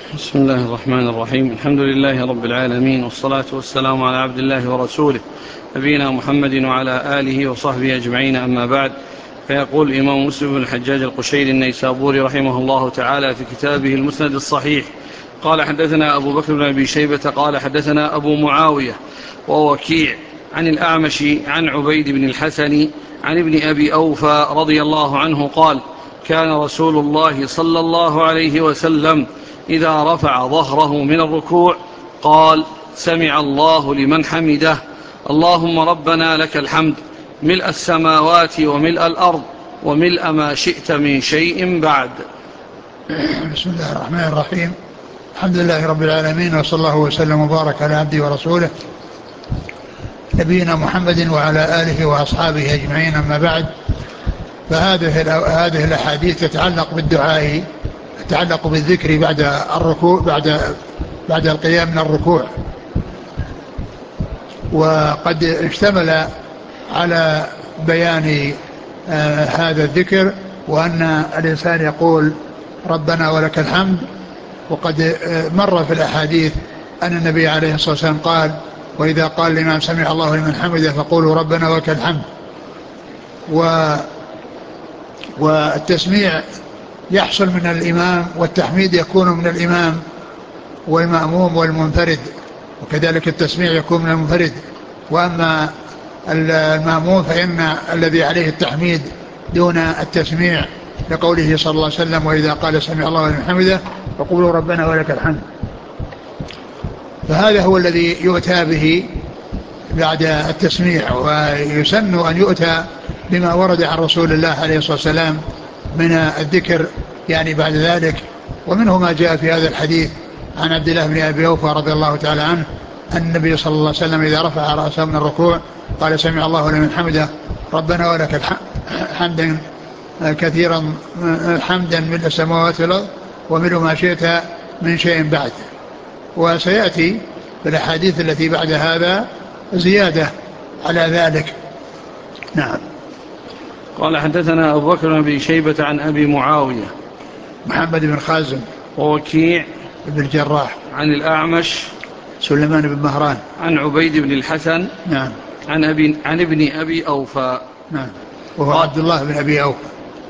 بسم الله الرحمن الرحيم. الحمد لله رب العالمين، والصلاة والسلام على عبد الله ورسوله نبينا محمد وعلى آله وصحبه أجمعين، أما بعد. فيقول الإمام مسلم بن الحجاج القشيري النيسابوري رحمه الله تعالى في كتابه المسند الصحيح: قال حدثنا أبو بكر بن أبي شيبة قال حدثنا أبو معاوية ووكيع عن الأعمش عن عبيد بن الحسن عن ابن أبي أوفى رضي الله عنه قال: كان رسول الله صلى الله عليه وسلم إذا رفع ظهره من الركوع قال: سمع الله لمن حمده، اللهم ربنا لك الحمد، ملء السماوات وملء الأرض وملء ما شئت من شيء بعد. بسم الله الرحمن الرحيم. الحمد لله رب العالمين، وصلى الله وسلم وبارك على عبده ورسوله نبينا محمد وعلى آله وأصحابه أجمعين، أما بعد. فهذه الأحاديث تتعلق بالدعاء، تتعلق بالذكر بعد الركوع، بعد القيام من الركوع، وقد اشتمل على بيان هذا الذكر، وأن الإنسان يقول ربنا ولك الحمد. وقد مر في الأحاديث أن النبي عليه الصلاة والسلام قال: وإذا قال الإمام سمع الله لمن حمده فقولوا ربنا ولك الحمد. والتسميع يحصل من الإمام، والتحميد يكون من الإمام والمأموم والمنفرد، وكذلك التسميع يكون من المنفرد. وأما المأموم فإن الذي عليه التحميد دون التسميع، لقوله صلى الله عليه وسلم: وإذا قال سمع الله لمن حمده فقولوا ربنا ولك الحمد. فهذا هو الذي يؤتى به بعد التسميع، ويسن أن يؤتى بما ورد عن رسول الله عليه الصلاة والسلام من الذكر يعني بعد ذلك. ومنه ما جاء في هذا الحديث عن عبد الله بن أبي أوفى رضي الله تعالى عنه أن النبي صلى الله عليه وسلم إذا رفع رأسه من الركوع قال: سمع الله لمن حمده، ربنا ولك حمدا كثيرا، حمدا ملء السماوات والأرض وملء ما شئت من شيء بعد. وسيأتي في الأحاديث التي بعد هذا زيادة على ذلك. نعم. قال حدثنا أبو بكر بن أبي شيبة عن أبي معاوية محمد بن خازم ووكيع بن الجراح عن الأعمش سليمان بن مهران عن عبيد بن الحسن نعم عن ابن أبي أوفى نعم وهو عبد الله بن أبي أوفى.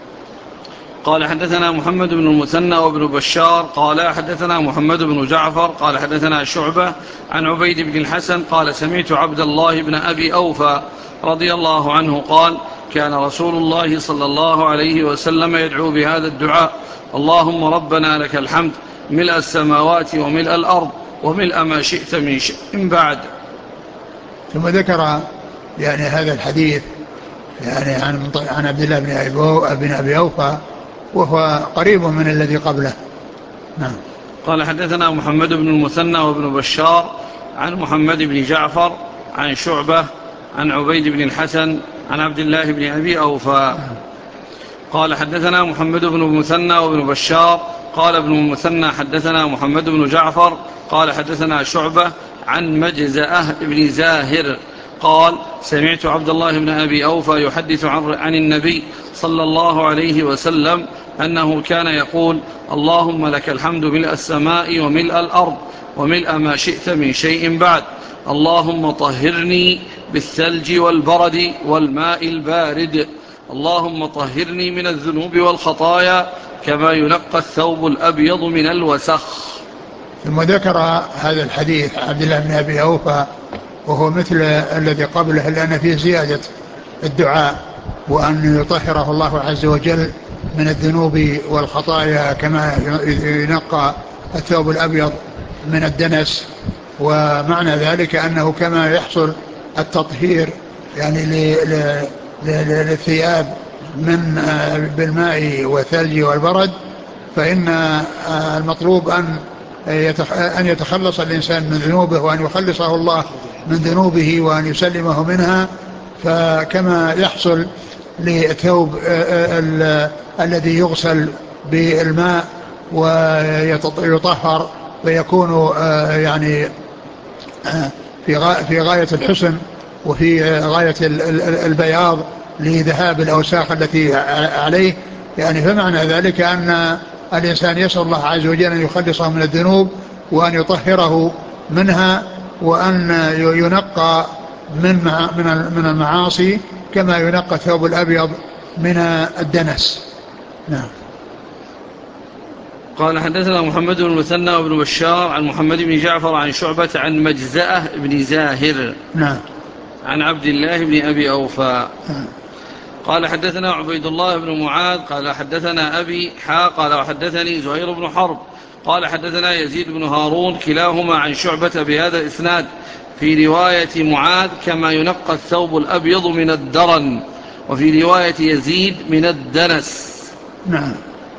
قال حدثنا محمد بن المثنى وابن بشار قال حدثنا محمد بن جعفر قال حدثنا شعبة عن عبيد بن الحسن قال: سمعت عبد الله بن أبي أوفى رضي الله عنه قال: كان رسول الله صلى الله عليه وسلم يدعو بهذا الدعاء: اللهم ربنا لك الحمد، ملء السماوات وملء الأرض وملء ما شئت من شيء بعد. ثم ذكر يعني هذا الحديث يعني عن عبد الله بن أبي أوفى، وهو قريب من الذي قبله. نعم. قال حدثنا محمد بن المثنى وابن بشار عن محمد بن جعفر عن شعبة عن عبيد بن الحسن عن عبد الله بن أبي أوفى. قال حدثنا محمد بن المثنى وابن بشار قال ابن المثنى حدثنا محمد بن جعفر قال حدثنا شعبة عن مجزأة بن زاهر قال: سمعت عبد الله بن أبي أوفى يحدث عن النبي صلى الله عليه وسلم أنه كان يقول: اللهم لك الحمد ملء السماء وملء الأرض وملء ما شئت من شيء بعد، اللهم طهرني بالثلج والبرد والماء البارد، اللهم طهرني من الذنوب والخطايا كما ينقى الثوب الأبيض من الوسخ. ثم ذكر هذا الحديث عبد الله بن أبي أوفى، وهو مثل الذي قبله، لأن فيه زيادة الدعاء، وأن يطهره الله عز وجل من الذنوب والخطايا كما ينقى الثوب الأبيض من الدنس. ومعنى ذلك أنه كما يحصل التطهير يعني للثياب بالماء والثلج والبرد، فإن المطلوب أن يتخلص الإنسان من ذنوبه، وأن يخلصه الله من ذنوبه، وأن يسلمه منها. فكما يحصل للثوب الذي يغسل بالماء ويطهر ويكون يعني في غاية الحسن وفي غاية البياض لذهاب الأوساخ التي عليه، يعني فمعنى ذلك الإنسان يسأل الله عز وجل أن يخلصه من الذنوب وأن يطهره منها وأن ينقى من المعاصي كما ينقى الثوب الأبيض من الدنس. نعم. قال حدثنا محمد بن المثنى وابن بشار عن محمد بن جعفر عن شعبة عن مجزأة بن زاهر نعم. عن عبد الله بن أبي أوفى نعم. قال حدثنا عبيد الله بن معاذ قال حدثنا أبي قال وحدثني زهير بن حرب قال حدثنا يزيد بن هارون كلاهما عن شعبة بهذا الإسناد في رواية معاذ كما ينقى الثوب الأبيض من الدرن وفي رواية يزيد من الدنس. نعم.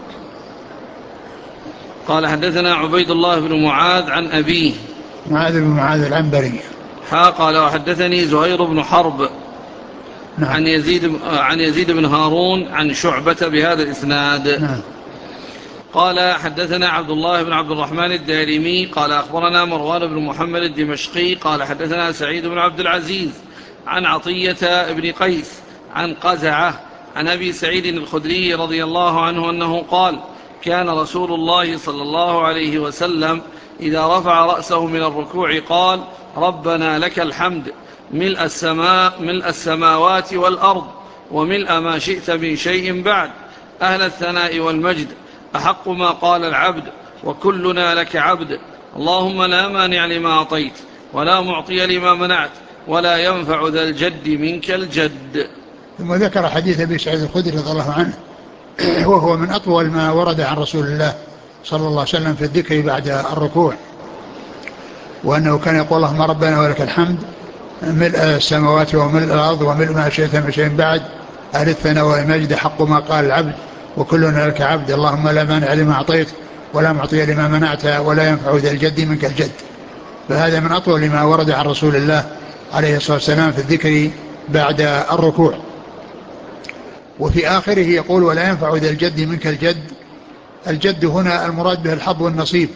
قال حدثنا عبيد الله بن معاذ عن أبيه معاذ بن معاذ العنبري قال وحدثني زهير بن حرب نعم. عن يزيد بن هارون عن شعبة بهذا الإسناد. نعم. قال حدثنا عبد الله بن عبد الرحمن الدارمي قال أخبرنا مروان بن محمد الدمشقي قال حدثنا سعيد بن عبد العزيز عن عطية بن قيس عن قزعة عن أبي سعيد الخدري رضي الله عنه أنه قال كان رسول الله صلى الله عليه وسلم إذا رفع رأسه من الركوع قال ربنا لك الحمد ملء السماوات والأرض وملء ما شئت من شيء بعد أهل الثناء والمجد أحق ما قال العبد وكلنا لك عبد اللهم لا مانع لما أعطيت ولا معطي لما منعت ولا ينفع ذا الجد منك الجد. ثم ذكر حديث أبي سعيد الخدري رضي الله عنه وهو من أطول ما ورد عن رسول الله صلى الله عليه وسلم في الذكر بعد الركوع وأنه كان يقول اللهم ربنا ولك الحمد ملء السماوات وملء الأرض وملء ما شئت من شيء بعد أهل الثناء والمجد حق ما قال العبد وكلنا لك عبد اللهم لا مانع لما أعطيت ولا معطي لما منعت ولا ينفع ذا الجد منك الجد. فهذا من أطول ما ورد عن رسول الله عليه الصلاة والسلام في الذكر بعد الركوع. وفي آخره يقول ولا ينفع ذا الجد منك الجد. الجد هنا المراد به الحظ والنصيب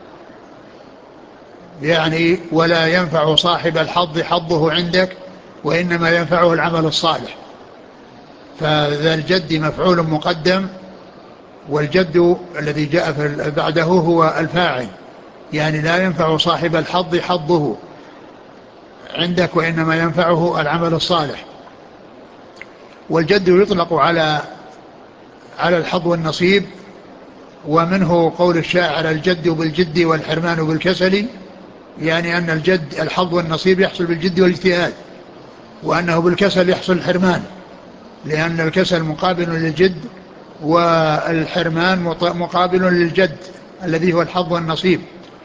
يعني ولا ينفع صاحب الحظ حظه عندك وإنما ينفعه العمل الصالح. فذا الجد مفعول مقدم والجد الذي جاء بعده هو الفاعل يعني لا ينفع صاحب الحظ حظه عندك وإنما ينفعه العمل الصالح. والجد يطلق على الحظ والنصيب ومنه قول الشاعر الجد بالجد والحرمان بالكسل يعني أن الجد الحظ والنصيب يحصل بالجد والاجتهاد وأنه بالكسل يحصل الحرمان لأن الكسل مقابل للجد والحرمان مقابل للجد الذي هو الحظ والنصيب.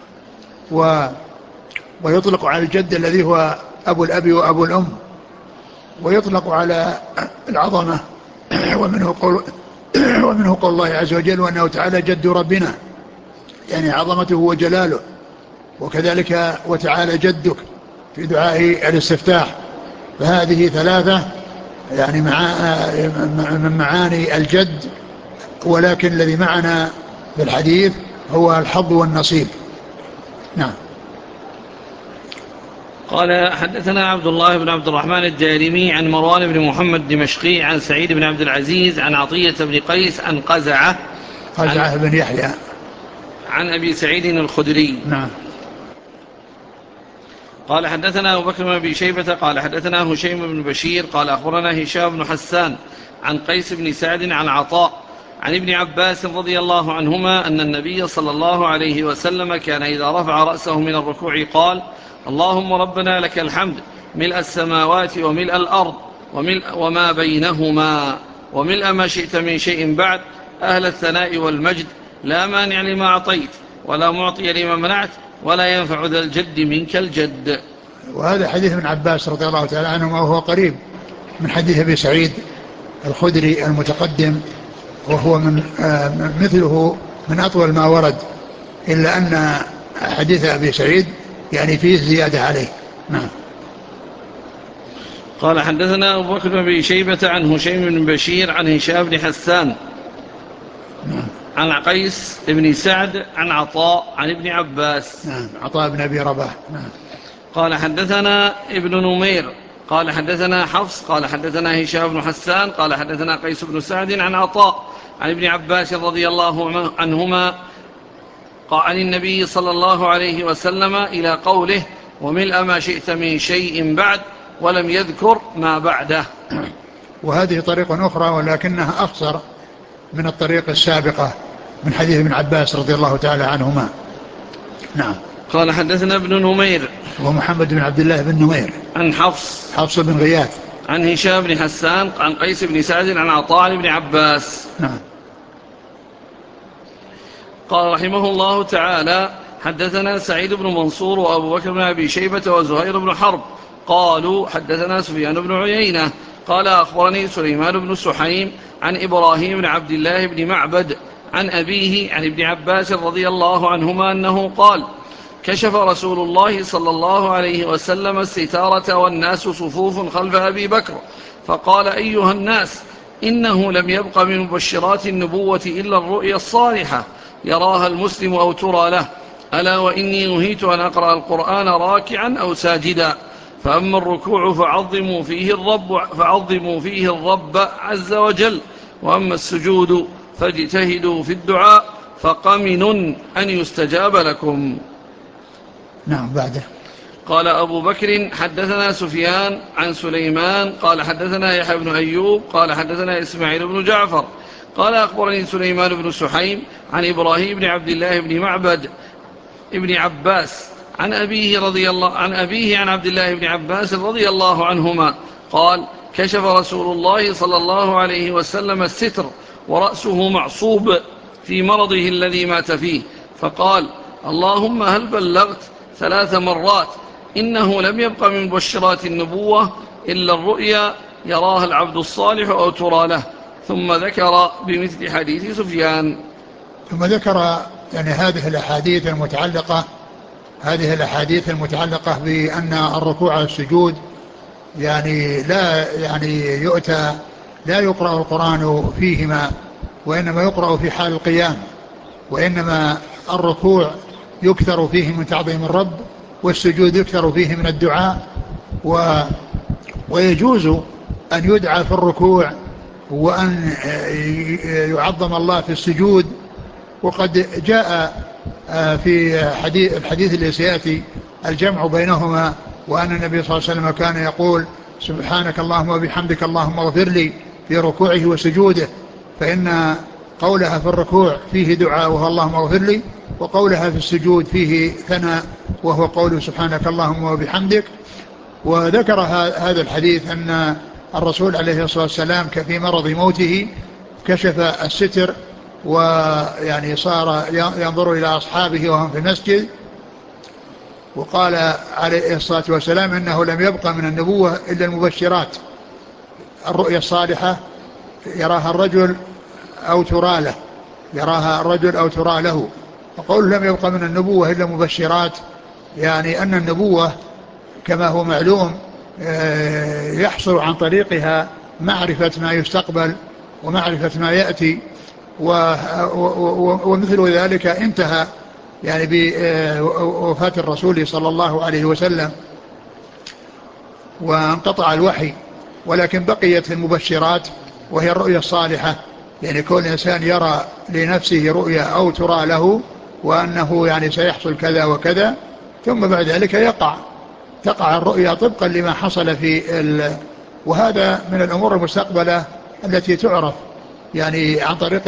ويطلق على الجد الذي هو أبو الأب وأبو الأم ويطلق على العظمة ومنه قول الله عز وجل وأنه تعالى جد ربنا يعني عظمته وجلاله. وكذلك وتعالى جدك في دعاء الاستفتاح. فهذه ثلاثة يعني من معاني الجد ولكن الذي معنا في الحديث هو الحظ والنصيب. نعم. قال حدثنا عبد الله بن عبد الرحمن الدارمي عن مروان بن محمد الدمشقي عن سعيد بن عبد العزيز عن عطية بن قيس عن قزعة بن يحيى عن أبي سعيد الخدري. نعم. قال حدثنا أبو بكر بن أبي شيبة قال حدثنا هشيم بن بشير قال أخبرنا هشام بن حسان عن قيس بن سعد عن عطاء عن ابن عباس رضي الله عنهما أن النبي صلى الله عليه وسلم كان إذا رفع رأسه من الركوع قال اللهم ربنا لك الحمد ملء السماوات وملء الأرض وما بينهما وملء ما شئت من شيء بعد أهل الثناء والمجد لا مانع لما أعطيت ولا معطي لما منعت ولا ينفع ذا الجد منك الجد. وهذا حديث ابن عباس رضي الله تعالى عنه وهو قريب من حديث أبي سعيد الخدري المتقدم وهو مثله من أطول ما ورد إلا أن حديث أبي سعيد يعني فيه زيادة عليه. نعم. قال حدثنا أبو بكر بن أبي شيبة عن هشيم بن بشير عن هشام بن حسان نعم. عن قيس بن سعد عن عطاء عن ابن عباس. نعم. عطاء بن أبي رباح. نعم. قال حدثنا ابن نمير قال حدثنا حفص قال حدثنا هشام بن حسان قال حدثنا قيس بن سعد عن عطاء عن ابن عباس رضي الله عنهما عن النبي صلى الله عليه وسلم إلى قوله وملء ما شئت من شيء بعد، ولم يذكر ما بعده. وهذه طريق أخرى ولكنها أختصر من الطريق السابقة من حديث ابن عباس رضي الله تعالى عنهما. نعم. قال حدثنا ابن نمير ومحمد بن عبد الله بن نمير عن حفص بن غياث عن هشام بن حسان عن قيس بن سعد عن عطاء بن عباس. نعم. قال رحمه الله تعالى حدثنا سعيد بن منصور وأبو بكر بن أبي شيبة وزهير بن حرب قالوا حدثنا سفيان بن عيينة قال أخبرني سليمان بن سحيم عن إبراهيم بن عبد الله بن معبد عن أبيه عن ابن عباس رضي الله عنهما أنه قال كشف رسول الله صلى الله عليه وسلم الستارة والناس صفوف خلف أبي بكر فقال أيها الناس إنه لم يبق من مبشرات النبوة إلا الرؤيا الصالحة يراها المسلم أو ترى له، ألا وإني نهيت أن أقرأ القرآن راكعا أو ساجدا، فأما الركوع فعظموا فيه الرب عز وجل، وأما السجود فاجتهدوا في الدعاء فقمن أن يستجاب لكم. نعم. بعده قال أبو بكر حدثنا سفيان عن سليمان قال حدثنا يحيى بن أيوب قال حدثنا إسماعيل بن جعفر قال أخبرني سليمان بن سحيم عن إبراهيم بن عبد الله بن معبد ابن عباس عن أبيه عن عبد الله بن عباس رضي الله عنهما قال كشف رسول الله صلى الله عليه وسلم الستر ورأسه معصوب في مرضه الذي مات فيه، فقال اللهم هل بلغت 3 مرات، إنه لم يبق من مبشرات النبوة إلا الرؤيا يراها العبد الصالح أو ترى له، ثم ذكر بمثل حديث سفيان. ثم ذكر يعني هذه الأحاديث المتعلقة بأن الركوع والسجود يعني لا يقرأ القرآن فيهما، وإنما يقرأ في حال القيام، وإنما الركوع يكثر فيه من تعظيم الرب، والسجود يكثر فيه من الدعاء، ويجوز أن يدعى في الركوع وأن يعظم الله في السجود. وقد جاء في الحديث اللي سيأتي الجمع بينهما، وأن النبي صلى الله عليه وسلم كان يقول سبحانك اللهم وبحمدك اللهم اغفر لي في ركوعه وسجوده، فإن قولها في الركوع فيه دعاء وهو اللهم اغفر لي، وقولها في السجود فيه ثناء وهو قوله سبحانك اللهم وبحمدك. وذكر هذا الحديث أن الرسول عليه الصلاة والسلام في مرض موته كشف الستر، ويعني صار ينظر إلى أصحابه وهم في المسجد، وقال عليه الصلاة والسلام إنه لم يبقى من النبوة إلا المبشرات، الرؤيا الصالحة يراها الرجل أو ترى له، وقول لم يبقى من النبوة إلا مبشرات، يعني أن النبوة كما هو معلوم يحصل عن طريقها معرفة ما يستقبل ومعرفة ما يأتي، ومثل ذلك انتهى يعني بوفاة الرسول صلى الله عليه وسلم وانقطع الوحي، ولكن بقيت المبشرات وهي الرؤيا الصالحة، يعني كل إنسان يرى لنفسه رؤيا أو ترى له وأنه يعني سيحصل كذا وكذا، ثم بعد ذلك تقع الرؤيا طبقا لما حصل وهذا من الأمور المستقبلة التي تعرف يعني عن طريق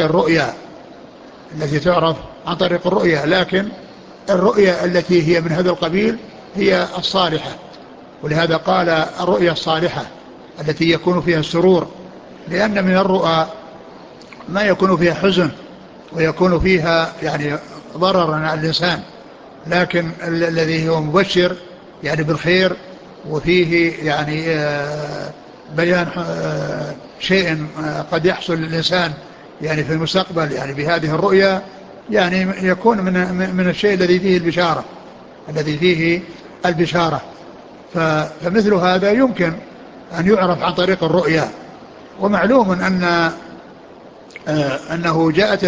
الرؤيا، لكن الرؤيا التي هي من هذا القبيل هي الصالحة، ولهذا قال الرؤيا الصالحة التي يكون فيها السرور، لأن من الرؤى ما يكون فيها حزن ويكون فيها يعني ضرر على الإنسان، لكن الذي هو مبشر يعني بالخير وفيه يعني بيان شيء قد يحصل للإنسان يعني في المستقبل يعني بهذه الرؤيا، يعني يكون من الشيء الذي فيه البشارة. فمثل هذا يمكن أن يعرف عن طريق الرؤيا. ومعلوم أنه جاءت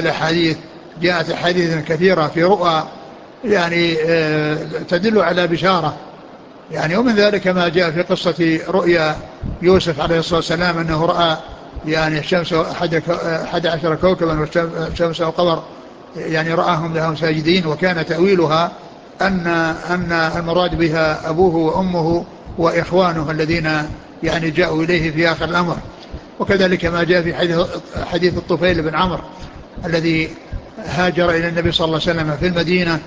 أحاديث كثيرة في رؤى يعني تدل على بشارة، يعني ومن ذلك ما جاء في قصة رؤيا يوسف عليه الصلاة والسلام أنه رأى يعني الشمس 11 كوكبا والشمس والقمر يعني رآهم لهم ساجدين، وكان تأويلها أن المراد بها أبوه وأمه وإخوانه الذين يعني جاءوا إليه في آخر الأمر. وكذلك ما جاء في حديث الطفيل بن عمرو الذي هاجر إلى النبي صلى الله عليه وسلم في المدينة،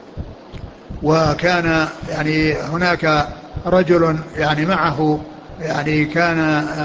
وكان يعني هناك رجل يعني معه يعني كان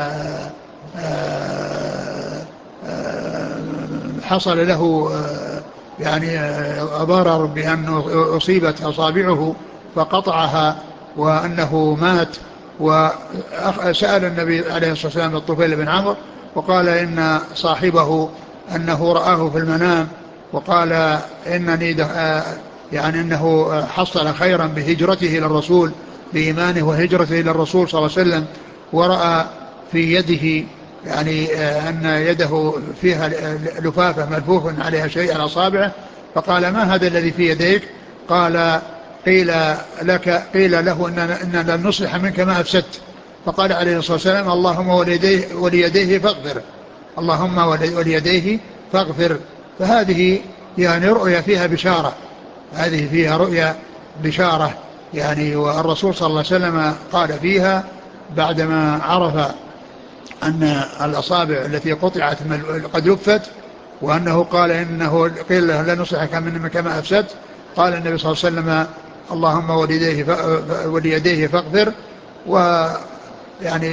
حصل له يعني ضرر بأنه أصيبت أصابعه فقطعها وأنه مات. وسأل النبي عليه الصلاة والسلام الطفيل بن عمرو وقال إن صاحبه أنه رآه في المنام، وقال إنني يعني أنه حصل خيرا بهجرته إلى الرسول، بإيمانه وهجرته إلى الرسول صلى الله عليه وسلم، ورأى في يده يعني أن يده فيها لفافة ملفوف عليها شيء على أصابعه، فقال ما هذا الذي في يديك؟ قال قيل له إن لن نصلح منك ما أفسدت. فقال عليه الصلاة والسلام اللهم وليديه فاغفر، اللهم وليديه فاغفر. فهذه يعني رؤيا فيها بشارة، هذه فيها رؤيا بشارة يعني. والرسول صلى الله عليه وسلم قال فيها بعدما عرف أن الأصابع التي قطعت قد لفت، وأنه قال إنه قيل له لا نصلحك منك ما أفسدت، قال النبي صلى الله عليه وسلم اللهم وليديه فاغفر. ويعني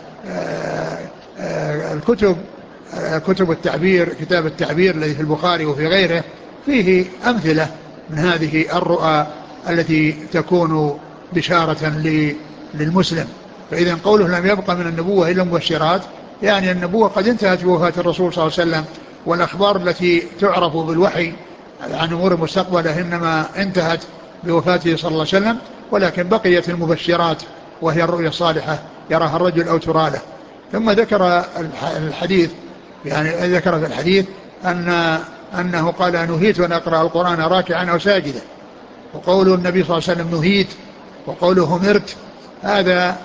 كتب التعبير، كتاب التعبير الذي في البخاري وفي غيره فيه أمثلة من هذه الرؤى التي تكون بشارة للمسلم. فإذا قوله لم يبقى من النبوة إلا مبشرات، يعني النبوة قد انتهت بوفاة الرسول صلى الله عليه وسلم، والأخبار التي تعرف بالوحي عن أمور المستقبل إنما انتهت بوفاته صلى الله عليه وسلم، ولكن بقيت المبشرات وهي الرؤيا الصالحة يراها الرجل أو ترى له. ثم ذكر الحديث يعني ذكر في الحديث أنه قال نهيت أن أقرأ القرآن راكعا أو ساجدا، وقول النبي صلى الله عليه وسلم نهيت وقوله همرت، هذا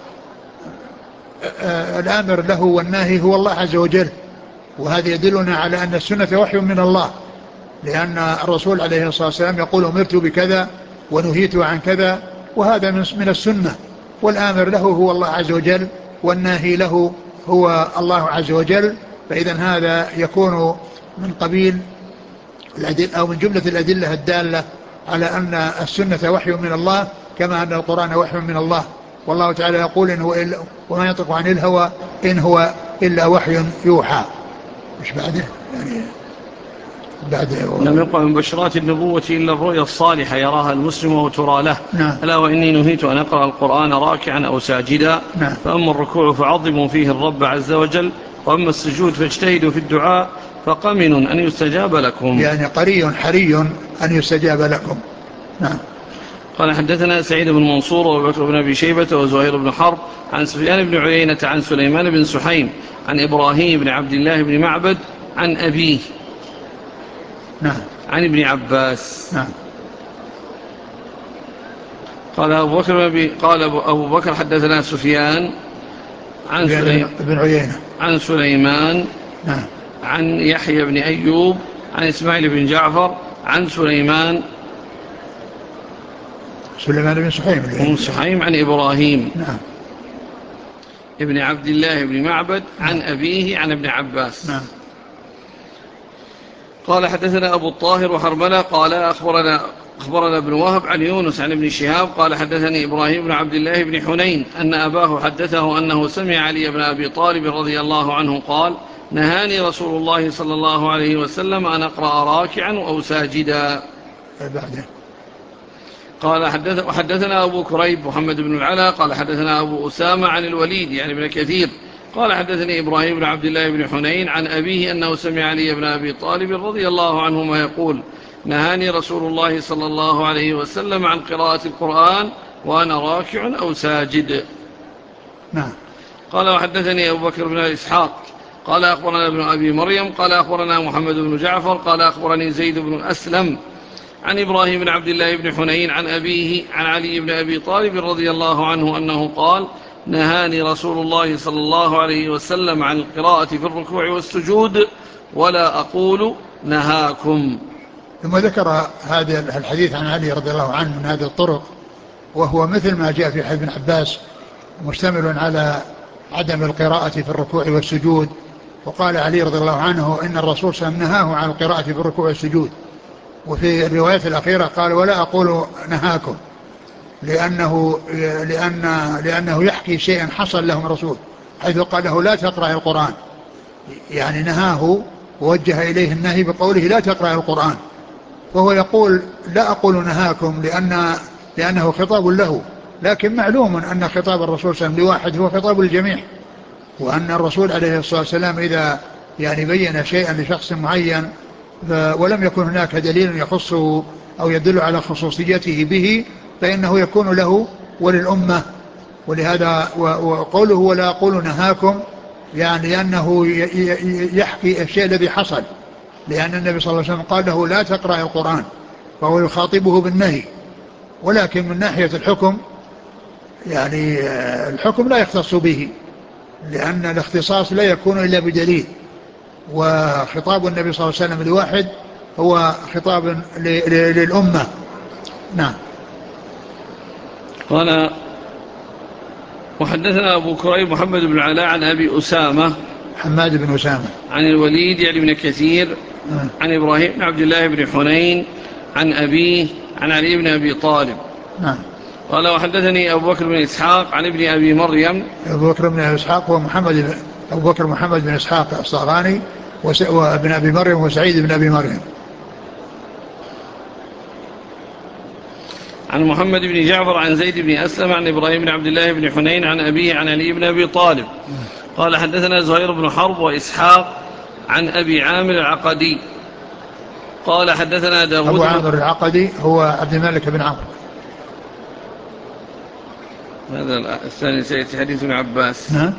الآمر له والناهي هو الله عز وجل، وهذا يدلنا على أن السنة وحي من الله، لأن الرسول عليه الصلاة والسلام يقول أمرت بكذا ونهيت عن كذا، وهذا من السنة، والآمر له هو الله عز وجل والناهي له هو الله عز وجل. فإذا هذا يكون من قبيل الأدلة أو من جملة الأدلة الدالة على أن السنة وحي من الله، كما أن القرآن وحي من الله. والله تعالى يقول إن هو وما ينطق عن الهوى إن هو إلا وحي يوحى. مش بعده يعني لم يقع من بشرات النبوة إلا الرؤيا الصالحة يراها المسلم وترى له. نعم. ألا وإني نهيت أن أقرأ القرآن راكعا أو ساجدا. نعم. فأما الركوع فعظموا فيه الرب عز وجل، وأما السجود فاجتهدوا في الدعاء فقمن أن يستجاب لكم، يعني حري أن يستجاب لكم. نعم. قال حدثنا سعيد بن منصور وبكر بن أبي شيبة وزهير بن حرب عن سفيان بن عيينة عن سليمان بن سحيم عن إبراهيم بن عبد الله بن معبد عن أبيه نعم. عن ابن عباس. نعم. قال أبو بكر حدثنا سفيان عن سليمان نعم. عن يحيى بن أيوب عن إسماعيل بن جعفر عن سليمان بن سحيم عن إبراهيم نعم. ابن عبد الله بن معبد عن أبيه عن ابن عباس. نعم. قال حدثنا أبو الطاهر وحرملة قال أخبرنا ابن وهب عن يونس عن ابن شهاب قال حدثني إبراهيم بن عبد الله بن حنين أن أباه حدثه أنه سمع علي بن أبي طالب رضي الله عنه قال نهاني رسول الله صلى الله عليه وسلم أن أقرأ راكعا أو ساجدا. قال وحدثنا أبو كريب محمد بن العلا قال حدثنا أبو أسامة عن الوليد يعني بن كثير قال حدثني إبراهيم بن عبد الله بن حنين عن أبيه أنه سمع علي بن أبي طالب رضي الله عنهما يقول نهاني رسول الله صلى الله عليه وسلم عن قراءة القرآن وأنا راكع أو ساجد. نعم. قال وحدثني أبو بكر بن إسحاق قال أخبرنا ابن أبي مريم قال أخبرنا محمد بن جعفر قال أخبرني زيد بن أسلم عن إبراهيم بن عبد الله بن حنين عن أبيه عن علي بن أبي طالب رضي الله عنه أنه قال: نهاني رسول الله صلى الله عليه وسلم عن القراءة في الركوع والسجود ولا أقول نهاكم. ثم ذكر هذا الحديث عن علي رضي الله عنه من هذه الطرق، وهو مثل ما جاء في حديث ابن عباس، مشتمل على عدم القراءة في الركوع والسجود. وقال علي رضي الله عنه إن الرسول صلى الله عليه وسلم نهاه عن القراءة في الركوع والسجود. وفي الرواية الأخيرة قال: ولا أقول نهاكم، لأنه يحكي شيئا حصل له من الرسول، حيث قال له: لا تقرأ القرآن. يعني نهاه ووجه إليه النهي بقوله: لا تقرأ القرآن. وهو يقول: لا أقول نهاكم لأنه خطاب له، لكن معلوم أن خطاب الرسول صلى الله عليه وسلم لواحد هو خطاب الجميع، وأن الرسول عليه الصلاة والسلام إذا يعني بين شيئا لشخص معين ولم يكن هناك دليل يخصه أو يدل على خصوصيته به، فإنه يكون له وللأمة. ولهذا وقوله: ولا أقول نهاكم، يعني لأنه يحكي الشيء الذي حصل، لأن النبي صلى الله عليه وسلم قال له: لا تقرأ القرآن، فهو يخاطبه بالنهي. ولكن من ناحية الحكم، يعني الحكم لا يختص به، لأن الاختصاص لا يكون إلا بدليل، وخطاب النبي صلى الله عليه وسلم الواحد هو خطاب للأمة. نعم. قال: وحدثنا أبو كريب محمد بن علاء عن أبي أسامة حماد بن أسامة عن الوليد يعني بن كثير عن إبراهيم بن عبد الله بن حنين عن أبيه عن علي بن أبي طالب. نعم. قال: وحدثني أبو بكر بن إسحاق عن ابن أبي مريم. أبو بكر بن إسحاق هو أبو بكر محمد بن إسحاق الصاغاني، وابن أبي مريم وسعيد بن أبي مريم. عن محمد بن جعفر عن زيد بن أسلم عن إبراهيم بن عبد الله بن حنين عن أبيه عن علي بن أبي طالب. قال: حدثنا زهير بن حرب وإسحاق عن أبي عامر العقدي قال: حدثنا داود. أبو عامر العقدي هو عبد الملك بن عمرو. هذا الثاني سيأتي حديث ابن عباس. نعم.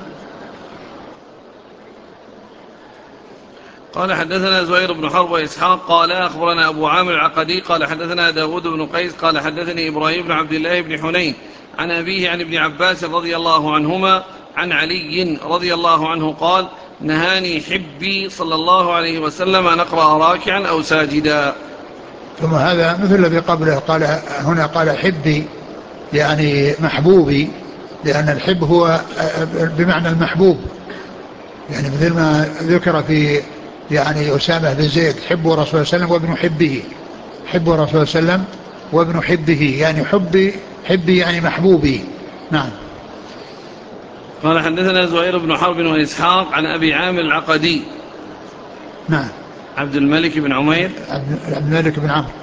قال: حدثنا زهير بن حرب وإسحاق قال: أخبرنا أبو عامر العقدي قال: حدثنا داود بن قيس قال: حدثني إبراهيم بن عبد الله بن حنين عن أبيه عن ابن عباس رضي الله عنهما عن علي رضي الله عنه قال: نهاني حبي صلى الله عليه وسلم أن أقرأ راكعا أو ساجدا. ثم هذا مثل الذي قبله، قال هنا قال حبي يعني محبوبي، لأن الحب هو بمعنى المحبوب، يعني مثل ما ذكر في يعني أسامة بن زيد: حب رسول الله صلى الله عليه وسلم وابن حبه، حب رسول الله صلى الله عليه وسلم وابن حبه، يعني حبي يعني محبوبي. نعم. قال: حدثنا زهير بن حرب وإسحاق عن أبي عامر العقدي. نعم. عبد الملك بن عمير عبد الملك بن عمرو.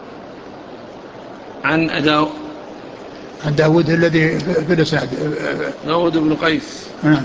عن داود الذي في الإسناد داود بن قيس. نعم.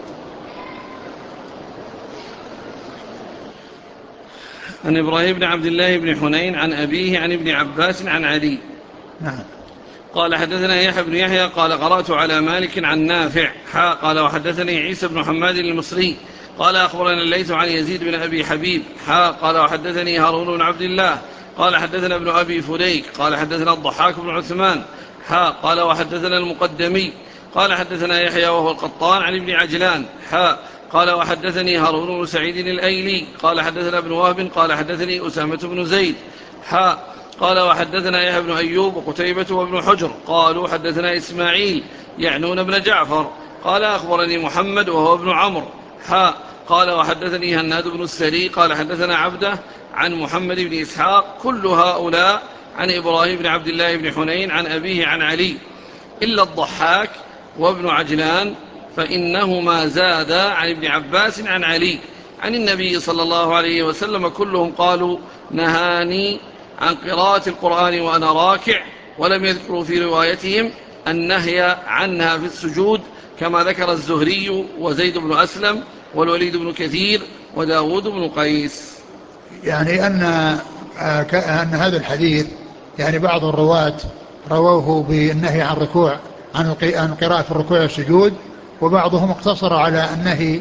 عن إبراهيم بن عبد الله بن حنين عن أبيه عن ابن عباس عن علي. نعم. قال: حدثنا يحيى بن يحيى قال: قرأت على مالك عن نافع قال: وحدثني عيسى بن حماد المصري قال: أخبرنا الليث عن يزيد بن أبي حبيب قال: وحدثني هارون بن عبد الله قال: حدثنا ابن أبي فديك قال: حدثنا الضحاك بن عثمان قال: وحدثنا المقدمي قال: حدثنا يحيى وهو القطان عن ابن عجلان قال: وحدثني هارون بن سعيد الأيلي قال: حدثنا ابن وهب قال: حدثني أسامة بن زيد قال: وحدثنا يحيى بن أيوب وقتيبة وابن حجر قالوا: حدثنا إسماعيل يعنون ابن جعفر قال: أخبرني محمد وهو ابن عمرو قال: وحدثني هناد بن السري قال: حدثنا عبده عن محمد بن إسحاق كل هؤلاء عن إبراهيم بن عبد الله بن حنين عن أبيه عن علي إلا الضحاك وابن عجلان فإنهما زادا عن ابن عباس عن علي عن النبي صلى الله عليه وسلم كلهم قالوا: نهاني عن قراءة القرآن وأنا راكع، ولم يذكروا في روايتهم النهي عنها في السجود كما ذكر الزهري وزيد بن أسلم والوليد بن كثير وداود بن قيس. يعني أن هذا الحديث يعني بعض الرواة رووه بالنهي عن الركوع عن قراءة الركوع والسجود، وبعضهم اقتصر على النهي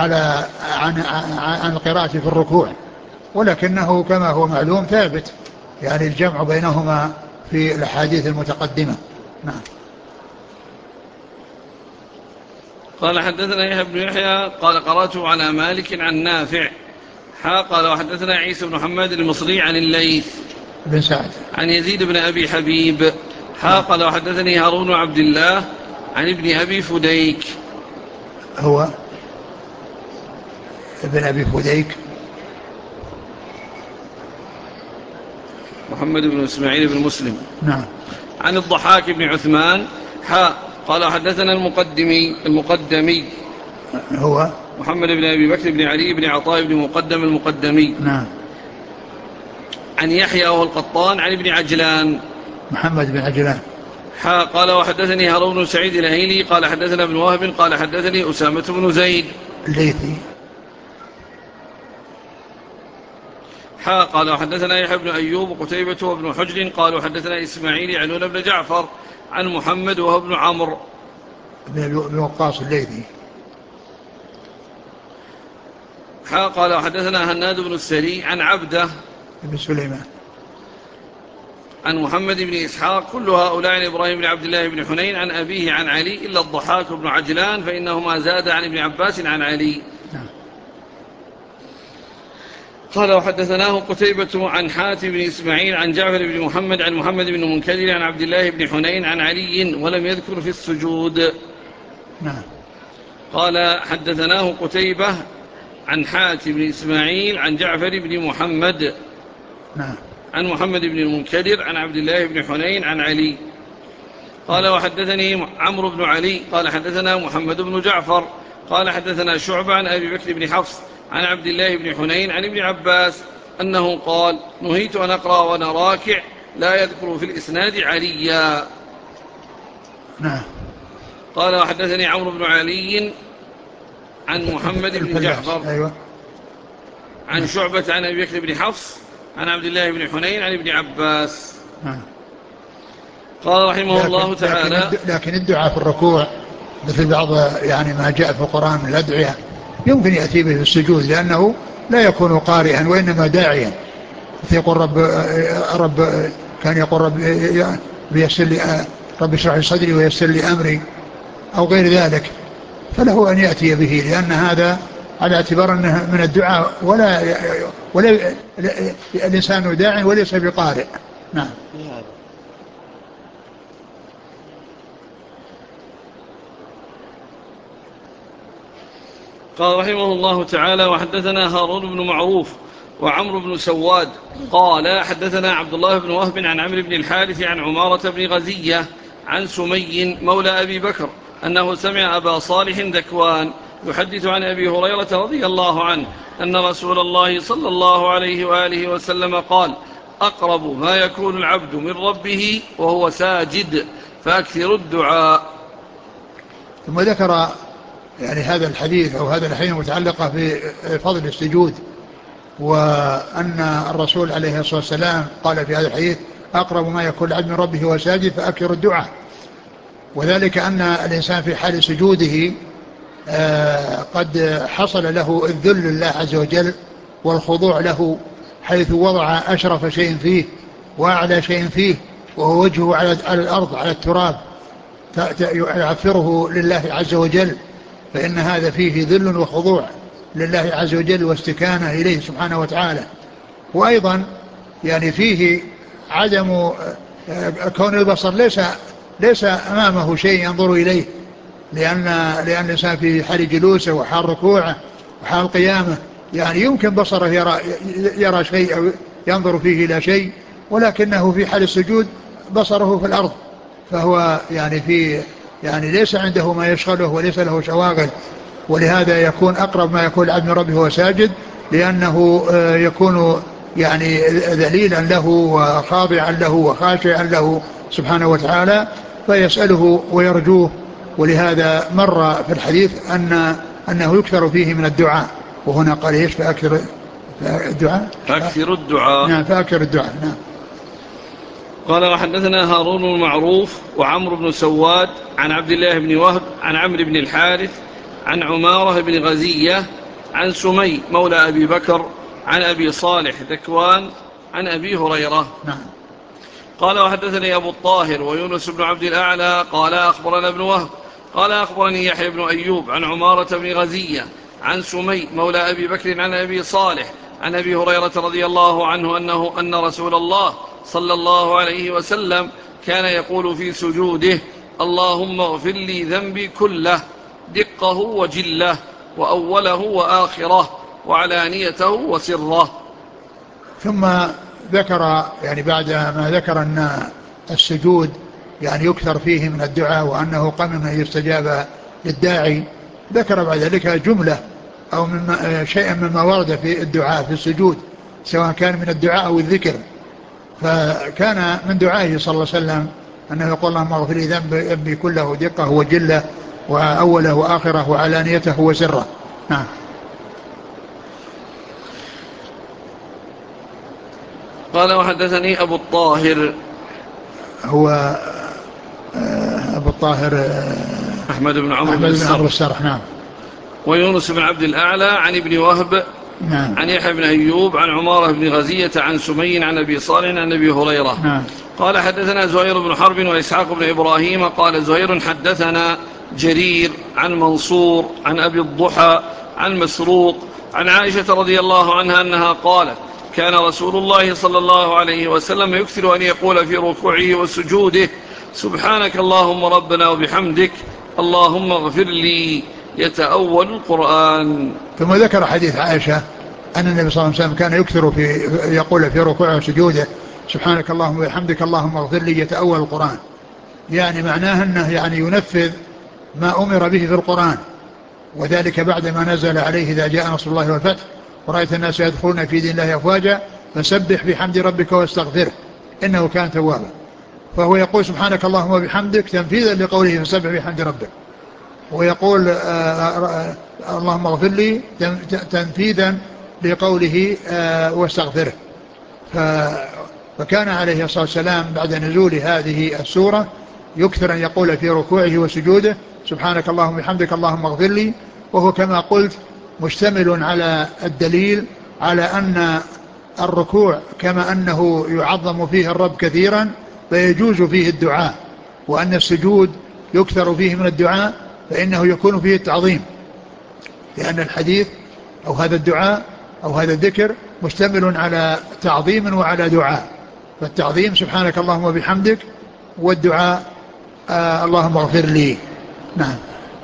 عن القراءة في الركوع، ولكنه كما هو معلوم ثابت يعني الجمع بينهما في الأحاديث المتقدمة. نعم. قال حدثنا يحيى بن يحيى قال قرأت على مالك عن نافع قال وحدثنا عيسى بن محمد المصري عن الليث بن سعد عن يزيد بن أبي حبيب قال وحدثني هارون عبد الله عن ابن أبي فديك. هو ابن أبي فديك محمد بن إسماعيل بن مسلم. نعم. عن الضحاك بن عثمان قال حدثنا المقدمي هو محمد بن أبي بكر بن علي بن عطاء بن مقدم المقدمي. نعم. عن يحيى وهو القطان عن ابن عجلان محمد بن عجلان. قال وحدثني هارون بن سعيد الهيلي قال حدثنا ابن وهب قال حدثني أسامة بن زيد الليثي. قال وحدثنا يحيى بن أيوب وقتيبة وابن حجر قالوا حدثنا إسماعيل عنون بن جعفر عن محمد وهو ابن عمرو بن وقاص الليثي. قال وحدثنا هناد بن السري عن عبده بن سليمان عن محمد بن إسحاق كل هؤلاء عن إبراهيم بن عبد الله بن حنين عن أبيه عن علي إلا الضحاك بن عجلان فإنهما زاد عن ابن عباس عن علي. قال وحدثناه قتيبة عن حاتم بن إسماعيل عن جعفر بن محمد عن محمد بن منكدر عن عبد الله بن حنين عن علي ولم يذكر في السجود. قال حدثناه قتيبة عن حاتم بن إسماعيل عن جعفر بن محمد عن محمد بن المنكدر عن عبد الله بن حنين عن علي. قال وحدثني عمرو بن علي قال حدثنا محمد بن جعفر قال حدثنا شعبة عن أبي بكر بن حفص عن عبد الله بن حنين عن ابن عباس أنه قال نهيت أن أقرأ وأنا راكع لا يذكر في الإسناد عليا. قال وحدثني عمرو بن علي عن محمد بن جعفر عن شعبة عن أبي بكر بن حفص عن عبد الله بن حنين عن ابن عباس. قال رحمه الله تعالى لكن الدعاء في الركوع مثل بعض يعني ما جاء في القرآن من الأدعية يمكن يأتي به في السجود لأنه لا يكون قارئا وإنما داعيا. يقول رب كان يقول رب ييسر لي رب اشرح لي صدري ويسر لي أمري أو غير ذلك فله أن يأتي به لأن هذا على اعتبار أنه من الدعاء ولا الإنسان داع وليس بقارئ. نعم. قال رحمه الله تعالى وحدثنا هارون بن معروف وعمرو بن سواد قال حدثنا عبد الله بن وهب عن عمرو بن الحارث عن عمارة بن غزية عن سمي مولى أبي بكر أنه سمع أبا صالح ذكوان يحدث عن أبي هريرة رضي الله عنه أن رسول الله صلى الله عليه وآله وسلم قال أقرب ما يكون العبد من ربه وهو ساجد فأكثر الدعاء. ثم ذكر يعني هذا الحديث أو هذا الحديث متعلقة بفضل السجود وأن الرسول عليه الصلاة والسلام قال في هذا الحديث أقرب ما يكون العبد من ربه وهو ساجد فأكثر الدعاء. وذلك أن الإنسان في حال سجوده قد حصل له الذل لله عز وجل والخضوع له حيث وضع أشرف شيء فيه وأعلى شيء فيه وهو وجهه على الأرض على التراب يعفره لله عز وجل فإن هذا فيه ذل وخضوع لله عز وجل واستكانة إليه سبحانه وتعالى. وأيضا يعني فيه عدم كون البصر ليس أمامه شيء ينظر إليه لأن الإنسان في حال جلوسه وحال ركوعه وحال قيامه يعني يمكن بصره يرى شيء أو ينظر فيه إلى شيء ولكنه في حال السجود بصره في الأرض فهو يعني ليس عنده ما يشغله وليس له شواغل. ولهذا يكون أقرب ما يكون العبد من ربه وهو ساجد لأنه يكون يعني ذليلا له وخاضعا له وخاشعا له سبحانه وتعالى فيسأله ويرجوه. ولهذا مر في الحديث أنه يكثر فيه من الدعاء وهنا قال ايش فأكثر الدعاء. نعم فأكثر الدعاء. نعم. قال وحدثنا هارون المعروف وعمرو بن سواد عن عبد الله بن وهب عن عمرو بن الحارث عن عمارة بن غزية عن سمي مولى أبي بكر عن أبي صالح ذكوان عن أبي هريرة. نعم. قال وحدثني أبو الطاهر ويونس بن عبد الأعلى قال أخبرنا ابن وهب قال أخبرني يحيى بن أيوب عن عمارة بن غزية عن سمي مولى أبي بكر عن أبي صالح عن أبي هريرة رضي الله عنه أن رسول الله صلى الله عليه وسلم كان يقول في سجوده: اللهم اغفر لي ذنبي كله دقه وجله وأوله وآخره وعلانيته وسره. ثم ذكر يعني بعد ما ذكر أن السجود يعني يكثر فيه من الدعاء وأنه قمن يستجاب للداعي، ذكر بعد ذلك جملة أو شيئا مما ورد في الدعاء في السجود، سواء كان من الدعاء أو الذكر. فكان من دعائه صلى الله عليه وسلم أنه يقول: اللهم اغفر لي ذنبي كله دقه وجله وأوله وآخره وعلانيته وسره. نعم. قال وحدثني أبو الطاهر هو أبو الطاهر أحمد بن عمرو بن السرح. نعم. ويونس بن عبد الأعلى عن ابن وهب نعم. عن يحيى بن أيوب عن عمارة بن غزية عن سمي عن أبي صالح عن أبي هريرة. نعم. قال حدثنا زهير بن حرب وإسحاق بن إبراهيم قال زهير حدثنا جرير عن منصور عن أبي الضحى عن مسروق عن عائشة رضي الله عنها أنها قالت: كان رسول الله صلى الله عليه وسلم يكثر أن يقول في ركوعه وسجوده: سبحانك اللهم ربنا وبحمدك اللهم اغفر لي، يتأول القرآن. ثم ذكر حديث عائشة أن النبي صلى الله عليه وسلم كان يكثر يقول في ركوعه وسجوده: سبحانك اللهم وبحمدك اللهم اغفر لي، يتأول القرآن. يعني معناه أنه يعني ينفذ ما أمر به في القرآن، وذلك بعد ما نزل عليه: إذا جاء نصر الله والفتح ورأيت الناس يدخلون في دين الله أفواجا فسبح بحمد ربك واستغفره إنه كان توابا. فهو يقول: سبحانك اللهم وبحمدك تنفيذا لقوله فسبح بحمد ربك، ويقول اللهم اغفر لي تنفيذا لقوله واستغفره. فكان عليه الصلاة والسلام بعد نزول هذه السورة يكثر أن يقول في ركوعه وسجوده: سبحانك اللهم وبحمدك اللهم اغفر لي، وهو كما قلت مشتمل على الدليل على أن الركوع كما أنه يعظم فيه الرب كثيرا فيجوز فيه الدعاء، وأن السجود يكثر فيه من الدعاء فإنه يكون فيه التعظيم، لأن الحديث أو هذا الدعاء أو هذا الذكر مشتمل على تعظيم وعلى دعاء. فالتعظيم سبحانك اللهم وبحمدك، والدعاء اللهم اغفر لي. نعم.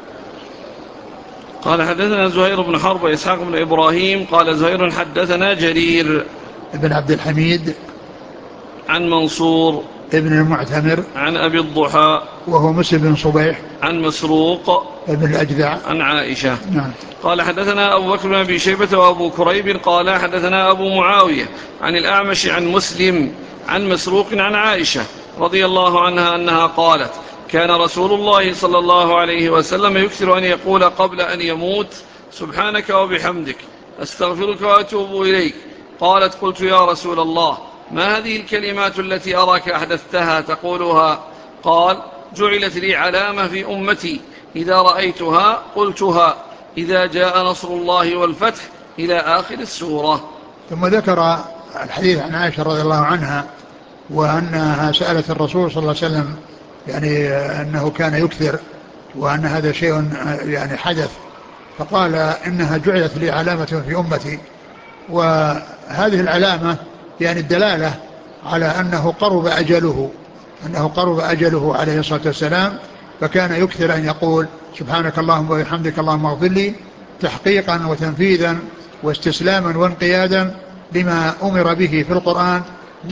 قال حدثنا زهير بن حرب وإسحاق بن إبراهيم قال زهير حدثنا جرير ابن عبد الحميد عن منصور ابن المعتمر عن أبي الضحى وهو مسلم بن صبيح عن مسروق ابن الأجدع عن عائشة. نعم. قال حدثنا أبو بكر بن أبي شيبة وأبو كريب قال حدثنا أبو معاوية عن الأعمش عن مسلم عن مسروق عن عائشة رضي الله عنها أنها قالت: كان رسول الله صلى الله عليه وسلم يكثر أن يقول قبل أن يموت: سبحانك وبحمدك أستغفرك وأتوب إليك. قالت: قلت يا رسول الله ما هذه الكلمات التي أراك أحدثتها تقولها؟ قال: جعلت لي علامة في أمتي إذا رأيتها قلتها إذا جاء نصر الله والفتح إلى آخر السورة. ثم ذكر الحديث عن عائشة رضي الله عنها وأنها سألت الرسول صلى الله عليه وسلم يعني أنه كان يكثر وأن هذا شيء يعني حدث، فقال: إنها جعلت لي علامة في أمتي. وهذه العلامة يعني الدلالة على أنه قرب أجله عليه الصلاة والسلام، فكان يكثر أن يقول: سبحانك اللهم وبحمدك اللهم اغفر لي، تحقيقا وتنفيذا واستسلاما وانقيادا لما أمر به في القرآن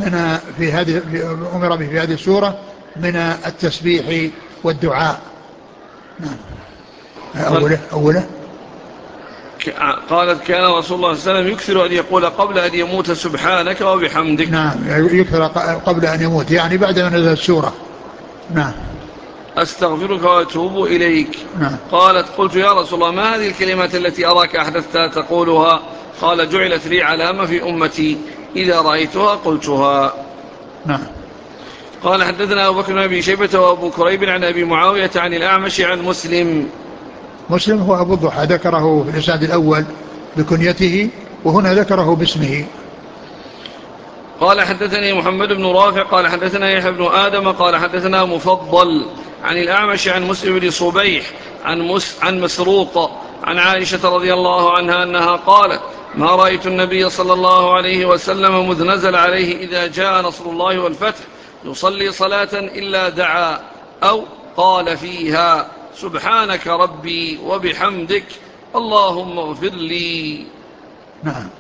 أمر به في هذه السورة من التسبيح والدعاء. نعم. أوله قالت: كان رسول الله صلى الله عليه وسلم يكثر أن يقول قبل أن يموت: سبحانك وبحمدك. نعم، يكثر قبل أن يموت يعني بعد أن نزلت السورة. نعم. أستغفرك وأتوب إليك. نعم. قالت: قلت يا رسول الله ما هذه الكلمات التي أراك أحدثتها تقولها؟ قال: جعلت لي علامة في أمتي إذا رأيتها قلتها. نعم. قال حدثنا أبو بكر بن أبي شيبة وأبو كريب عن أبي معاوية عن الأعمش عن مسلم هو أبو الضحى، ذكره في الإسناد الأول بكنيته وهنا ذكره باسمه. قال حدثني محمد بن رافع قال حدثنا يحيى بن آدم قال حدثنا مفضل عن الأعمش عن مسلم بن صبيح عن مسروق عن عائشة رضي الله عنها أنها قالت ما رأيت النبي صلى الله عليه وسلم مذ نزل عليه إذا جاء نصر الله والفتح يصلي صلاة إلا دعا أو قال فيها سبحانك ربي وبحمدك اللهم اغفر لي. نعم.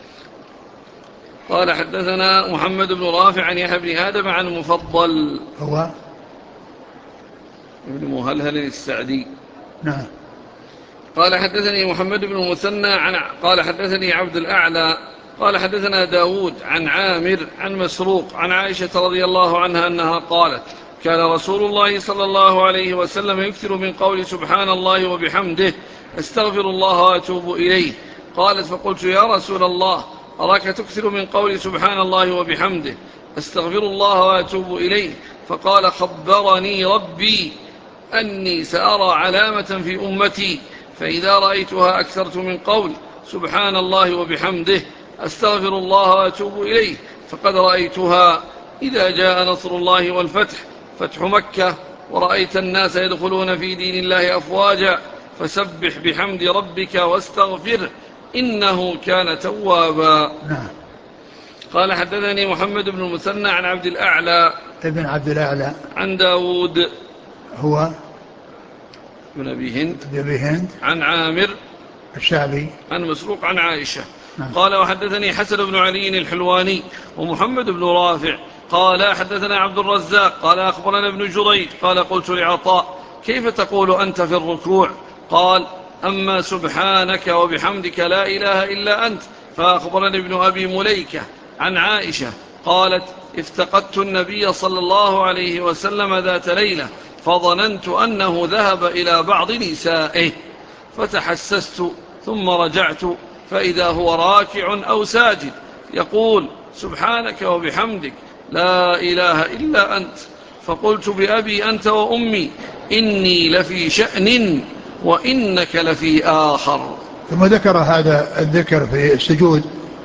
قال حدثنا محمد بن رافع عن يحيى بن آدم عن مفضل هو ابن مهلهل السعدي. نعم. قال حدثني محمد بن المثنى قال حدثني عبد الأعلى قال حدثنا داود عن عامر عن مسروق عن عائشة رضي الله عنها أنها قالت كان رسول الله صلى الله عليه وسلم يكثر من قول سبحان الله وبحمده استغفر الله وأتوب إليه. قالت فقلت يا رسول الله أراك تكثر من قول سبحان الله وبحمده استغفر الله وأتوب إليه. فقال خبرني ربي أني سأرى علامة في أمتي فإذا رأيتها أكثرت من قول سبحان الله وبحمده أستغفر الله وأتوب إليه فقد رأيتها إذا جاء نصر الله والفتح فتح مكة ورأيت الناس يدخلون في دين الله أفواجا فسبح بحمد ربك واستغفر إنه كان توابا. قال حدثني محمد بن المثنى عن عبد الأعلى ابن عبد الأعلى عن داود هو بن أبي هند عن عامر الشعبي عن مسروق عن عائشة. قال وحدثني حسن بن علي الحلواني ومحمد بن رافع قال حدثنا عبد الرزاق قال أخبرنا ابن جريج قال قلت لعطاء كيف تقول أنت في الركوع؟ قال أما سبحانك وبحمدك لا إله إلا أنت. فأخبرني ابن أبي مليكة عن عائشة قالت افتقدت النبي صلى الله عليه وسلم ذات ليلة فظننت أنه ذهب إلى بعض نسائه فتحسست ثم رجعت فإذا هو راكع أو ساجد يقول سبحانك وبحمدك لا إله إلا أنت. فقلت بأبي أنت وأمي إني لفي شأن وإنك لفي آخر. ثم ذكر هذا الذكر في السجود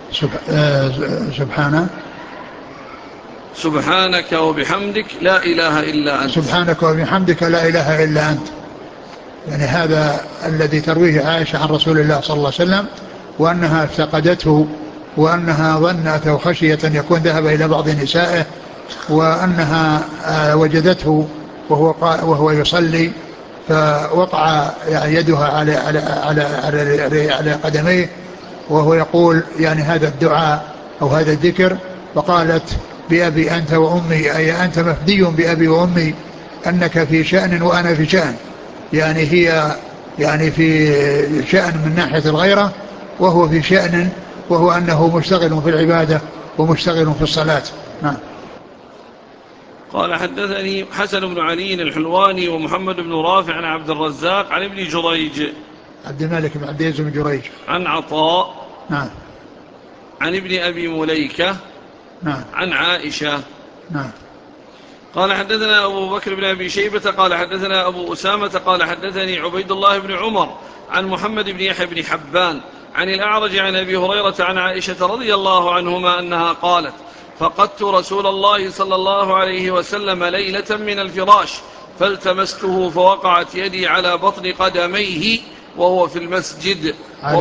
سبحانك وبحمدك لا إله إلا أنت. سبحانك وبحمدك لا إله إلا أنت، يعني هذا الذي ترويه عائشة عن رسول الله صلى الله عليه وسلم وأنها افتقدته وأنها ظنت أو خشية أن يكون ذهب إلى بعض نسائه وأنها وجدته وهو يصلي فوقع يدها على قدميه وهو يقول يعني هذا الدعاء أو هذا الذكر، وقالت بأبي أنت وأمي أي أنت مفدي بأبي وأمي أنك في شأن وأنا في شأن، يعني هي يعني في شأن من ناحية الغيرة وهو في شأن وهو أنه مشتغل في العبادة ومشتغل في الصلاة. نعم. قال حدثني حسن بن علي الحلواني ومحمد بن رافع عن عبد الرزاق عن ابن جريج عبد الملك بن عبد العزيز بن جريج عن عطاء نعم عن ابن أبي مليكة نعم عن عائشة. نعم. قال حدثنا أبو بكر بن أبي شيبة قال حدثنا أبو أسامة قال حدثني عبيد الله بن عمر عن محمد بن يحيى بن حبان عن الأعرج عن أبي هريرة عن عائشة رضي الله عنهما أنها قالت فقدت رسول الله صلى الله عليه وسلم ليلة من الفراش فالتمسته فوقعت يدي على بطن قدميه وهو في المسجد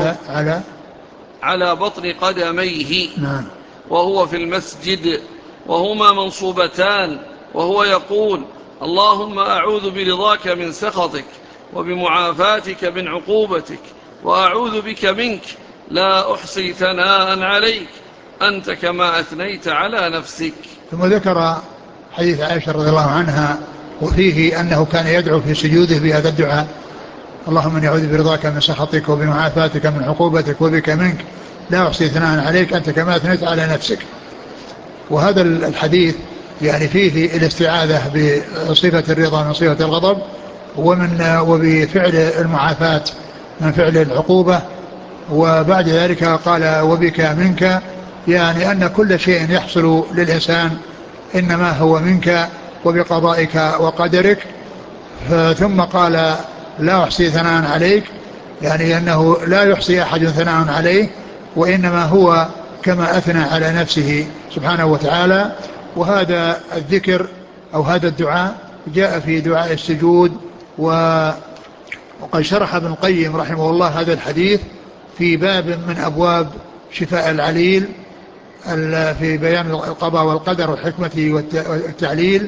على بطن قدميه نعم. وهو في المسجد وهما منصوبتان وهو يقول اللهم أعوذ برضاك من سخطك وبمعافاتك من عقوبتك وأعوذ بك منك لا أحصي ثناء عليك أنت كما أثنيت على نفسك. ثم ذكر حديث عائشة رضي الله عنها وفيه أنه كان يدعو في سجوده بهذا الدعاء اللهم إني أعوذ برضاك من سخطك وبمعافاتك من عقوبتك وبك منك لا أحصي ثناء عليك أنت كما أثنيت على نفسك. وهذا الحديث يعني فيه الاستعاذة بصفة الرضا من صفة الغضب وبفعل المعافاة من فعل العقوبة، وبعد ذلك قال وبك منك، يعني أن كل شيء يحصل للإنسان إنما هو منك وبقضائك وقدرك. ثم قال لا أحصي ثناء عليك، يعني أنه لا يحصي أحد ثناء عليه وإنما هو كما أثنى على نفسه سبحانه وتعالى. وهذا الذكر أو هذا الدعاء جاء في دعاء السجود. وقد شرح ابن القيم رحمه الله هذا الحديث في باب من أبواب شفاء العليل في بيان القضاء والقدر والحكمة والتعليل.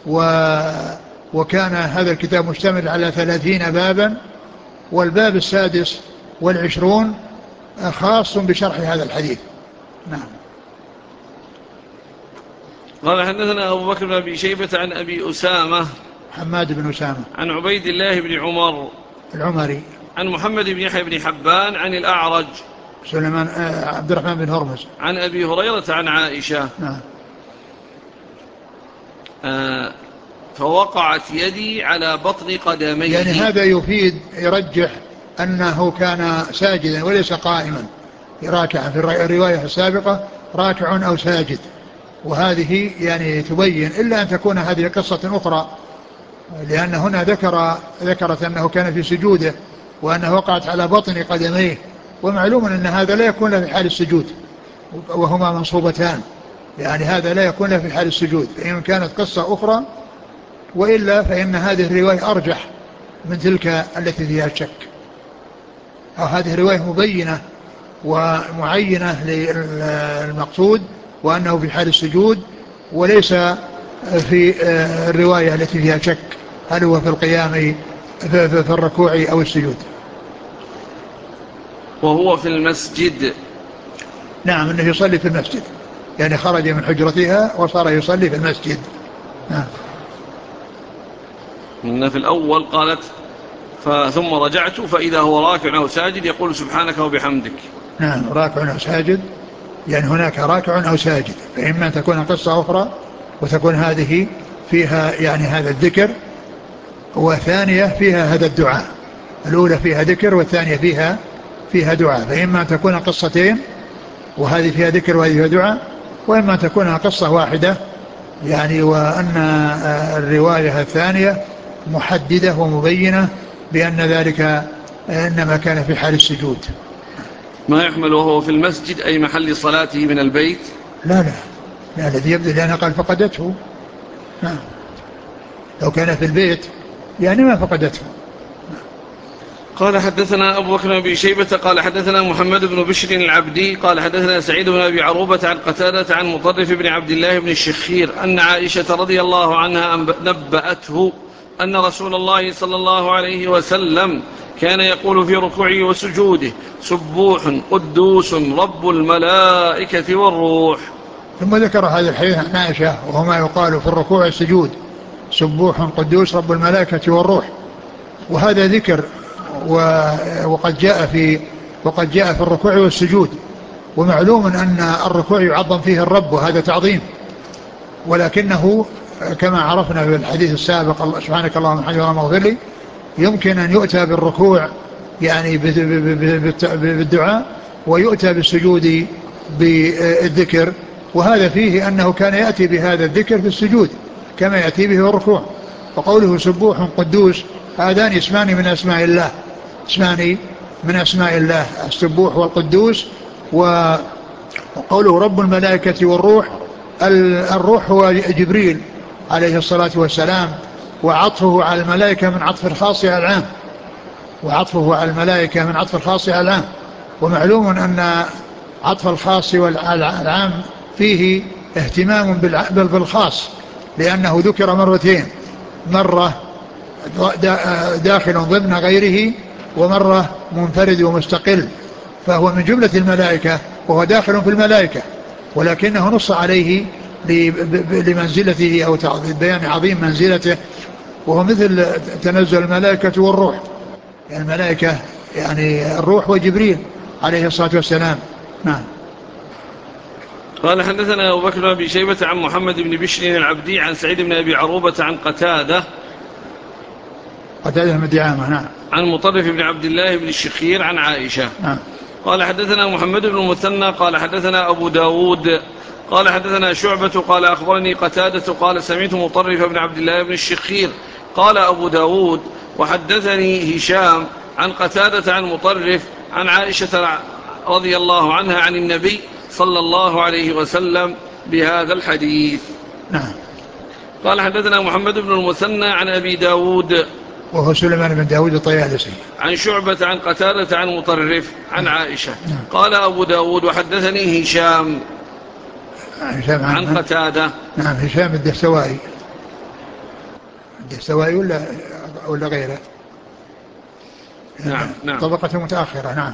وكان هذا الكتاب مشتمل على 30 بابا، والباب 26 خاص بشرح هذا الحديث. نعم. قال حدثنا أبو بكر بن أبي شيبة عن أبي أسامة حماد بن أسامة عن عبيد الله بن عمر العمري عن محمد بن يحيى بن حبان عن الأعرج سليمان عبد الرحمن بن هرمز عن أبي هريرة عن عائشة. نعم. فوقعت يدي على بطن قدميه. يعني هذا يفيد يرجح أنه كان ساجدا وليس قائما راكعا. في الرواية السابقة راكع أو ساجد، وهذه يعني تبين إلا أن تكون هذه قصة أخرى، لأن هنا ذكرت أنه كان في سجوده وأنه وقعت على بطن قدميه، ومعلوم أن هذا لا يكون له في حال السجود وهما منصوبتان، يعني هذا لا يكون له في حال السجود، فإن كانت قصة أخرى، وإلا فإن هذه الرواية أرجح من تلك التي فيها الشك، أو هذه الرواية مبينة ومعينة للمقصود وأنه في حال السجود، وليس في الرواية التي فيها شك هل هو في القيام في الركوع أو السجود. وهو في المسجد. نعم، أنه يصلي في المسجد، يعني خرج من حجرتها وصار يصلي في المسجد. نعم. إن في الأول قالت ثم رجعت فإذا هو راكع أو ساجد يقول سبحانك وبحمدك. نعم، راكع أو ساجد، يعني هناك راكع أو ساجد، فإما تكون قصة أخرى وتكون هذه فيها يعني هذا الذكر، وثانية فيها هذا الدعاء، الأولى فيها ذكر والثانية فيها دعاء، فإما تكون قصتين وهذه فيها ذكر وهذه فيها دعاء، وإما تكون قصة واحدة، يعني وأن الرواية الثانية محددة ومبينة بأن ذلك إنما كان في حال السجود. ما يحمل وهو في المسجد أي محل صلاته من البيت؟ لا الذي يبدو لأنه قال فقدته. لو كان في البيت يعني ما فقدته. قال حدثنا أبو بكر بن شيبة قال حدثنا محمد بن بشر العبدي قال حدثنا سعيد بن أبي عروبة عن قتادة عن مطرف بن عبد الله بن الشخير أن عائشة رضي الله عنها نبأته أن رسول الله صلى الله عليه وسلم كان يقول في ركوعه وسجوده سبوح قدوس رب الملائكة والروح. ثم ذكر هذا الحديث عن عائشة وهو ما يقال في الركوع والسجود سبوح قدوس رب الملائكة والروح، وهذا ذكر وقد جاء في الركوع والسجود، ومعلوم أن الركوع يعظم فيه الرب وهذا تعظيم، ولكنه كما عرفنا في الحديث السابق سبحانك اللهم وبحمدك اللهم اغفر لي، يمكن أن يؤتى بالركوع يعني بالدعاء، ويؤتى بالسجود بالذكر، وهذا فيه أنه كان يأتي بهذا الذكر في السجود كما يأتي به في الركوع. وقوله سبوح قدوس هذان اسمان من أسماء الله، اسمان من أسماء الله السبوح والقدوس. وقوله رب الملائكة والروح، الروح هو جبريل عليه الصلاة والسلام، وعطفه على الملائكة من عطف الخاص على العام، وعطفه على الملائكة من عطف الخاص على العام، ومعلوم أن عطف الخاص والعام فيه اهتمام بالخاص، لأنه ذكر مرتين، مرة داخل ضمن غيره ومرة منفرد ومستقل، فهو من جملة الملائكة وهو داخل في الملائكة، ولكنه نص عليه لمنزلته أو بيان عظيم منزلته، وهو مثل تنزل الملائكة والروح، يعني الملائكة يعني الروح وجبريل عليه الصلاة والسلام. نعم. قال حدثنا أبو بكر بن شيبة عن محمد بن بشر العبدي عن سعيد بن أبي عروبة عن قتادة بن دعامة نعم عن مطرف بن عبد الله بن الشخير عن عائشة. نعم. قال حدثنا محمد بن المثنى قال حدثنا أبو داود قال حدثنا شعبة قال أخبرني قتادة قال سمعت مطرف بن عبد الله بن الشخير. قال أبو داود وحدثني هشام عن قتادة عن مطرف عن عائشة رضي الله عنها عن النبي صلى الله عليه وسلم بهذا الحديث. نعم. قال حدثنا محمد بن المثنى عن أبي داود وهو سليمان بن داود الطيالسي عن شعبة عن قتادة عن مطرف عن عائشة. قال أبو داود وحدثني هشام عن قتادة. نعم هشام الدستوائي ولا غيره. نعم طبقة متأخرة. نعم.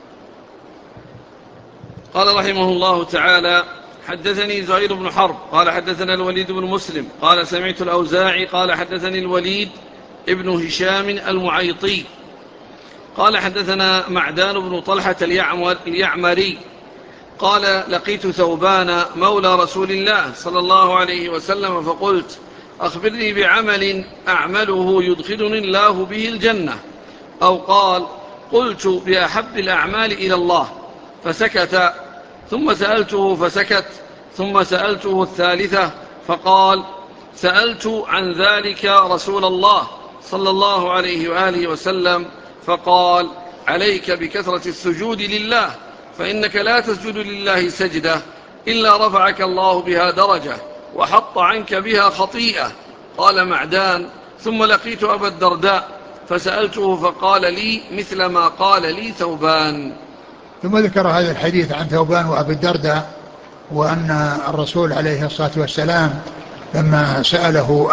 قال رحمه الله تعالى حدثني زهير بن حرب قال حدثنا الوليد بن مسلم قال سمعت الأوزاعي قال حدثني الوليد ابن هشام المعيطي قال حدثنا معدان بن طلحة اليعمري قال لقيت ثوبان مولى رسول الله صلى الله عليه وسلم فقلت أخبرني بعمل أعمله يدخلني الله به الجنة، أو قال قلت بأحب الأعمال إلى الله، فسكت، ثم سألته فسكت، ثم سألته الثالثة فقال سألت عن ذلك رسول الله صلى الله عليه وآله وسلم فقال عليك بكثرة السجود لله، فإنك لا تسجد لله سجدة إلا رفعك الله بها درجة وحط عنك بها خطيئة. قال معدان ثم لقيت أبا الدرداء فسألته فقال لي مثل ما قال لي ثوبان. ثم ذكر هذا الحديث عن ثوبان وأبي الدرداء، وأن الرسول عليه الصلاة والسلام لما سأله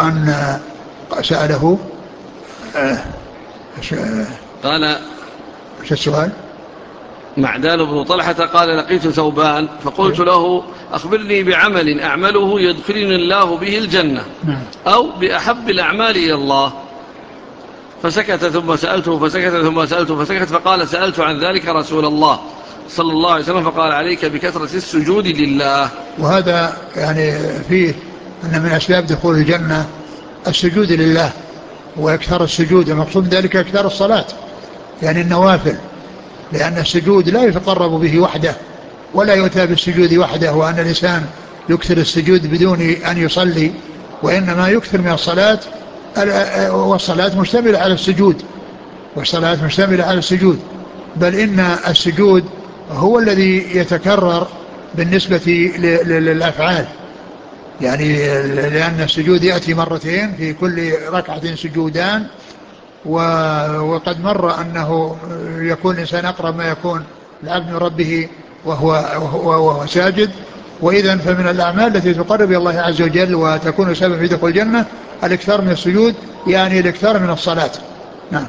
قال شو السؤال؟ معدان بن طلحة قال لقيت ثوبان فقلت له أخبرني بعمل أعمله يدخلني الله به الجنة أو بأحب الأعمال إلى الله، فسكت ثم سألته فسكت ثم سألته فسكت، فقال سألت عن ذلك رسول الله صلى الله عليه وسلم فقال عليك بكثرة السجود لله. وهذا يعني فيه أن من أسباب دخول الجنة السجود لله وإكثار السجود، المقصود ذلك إكثار الصلاة يعني النوافل، لأن السجود لا يتقرب به وحده ولا يؤتى بالسجود وحده، وأن الإنسان يكثر السجود بدون أن يصلي، وإنما يكثر من الصلاة، والصلاة مشتملة على السجود، والصلاة مشتملة على السجود، بل إن السجود هو الذي يتكرر بالنسبة للأفعال، يعني لأن السجود يأتي مرتين في كل ركعة سجودان، وقد مر أنه يكون الإنسان أقرب ما يكون العبد من ربه وهو ساجد. وإذن فمن الأعمال التي تقرب إلى الله عز وجل وتكون سبب في دخول الجنة الإكثار من السجود، يعني الإكثار من الصلاة. نعم.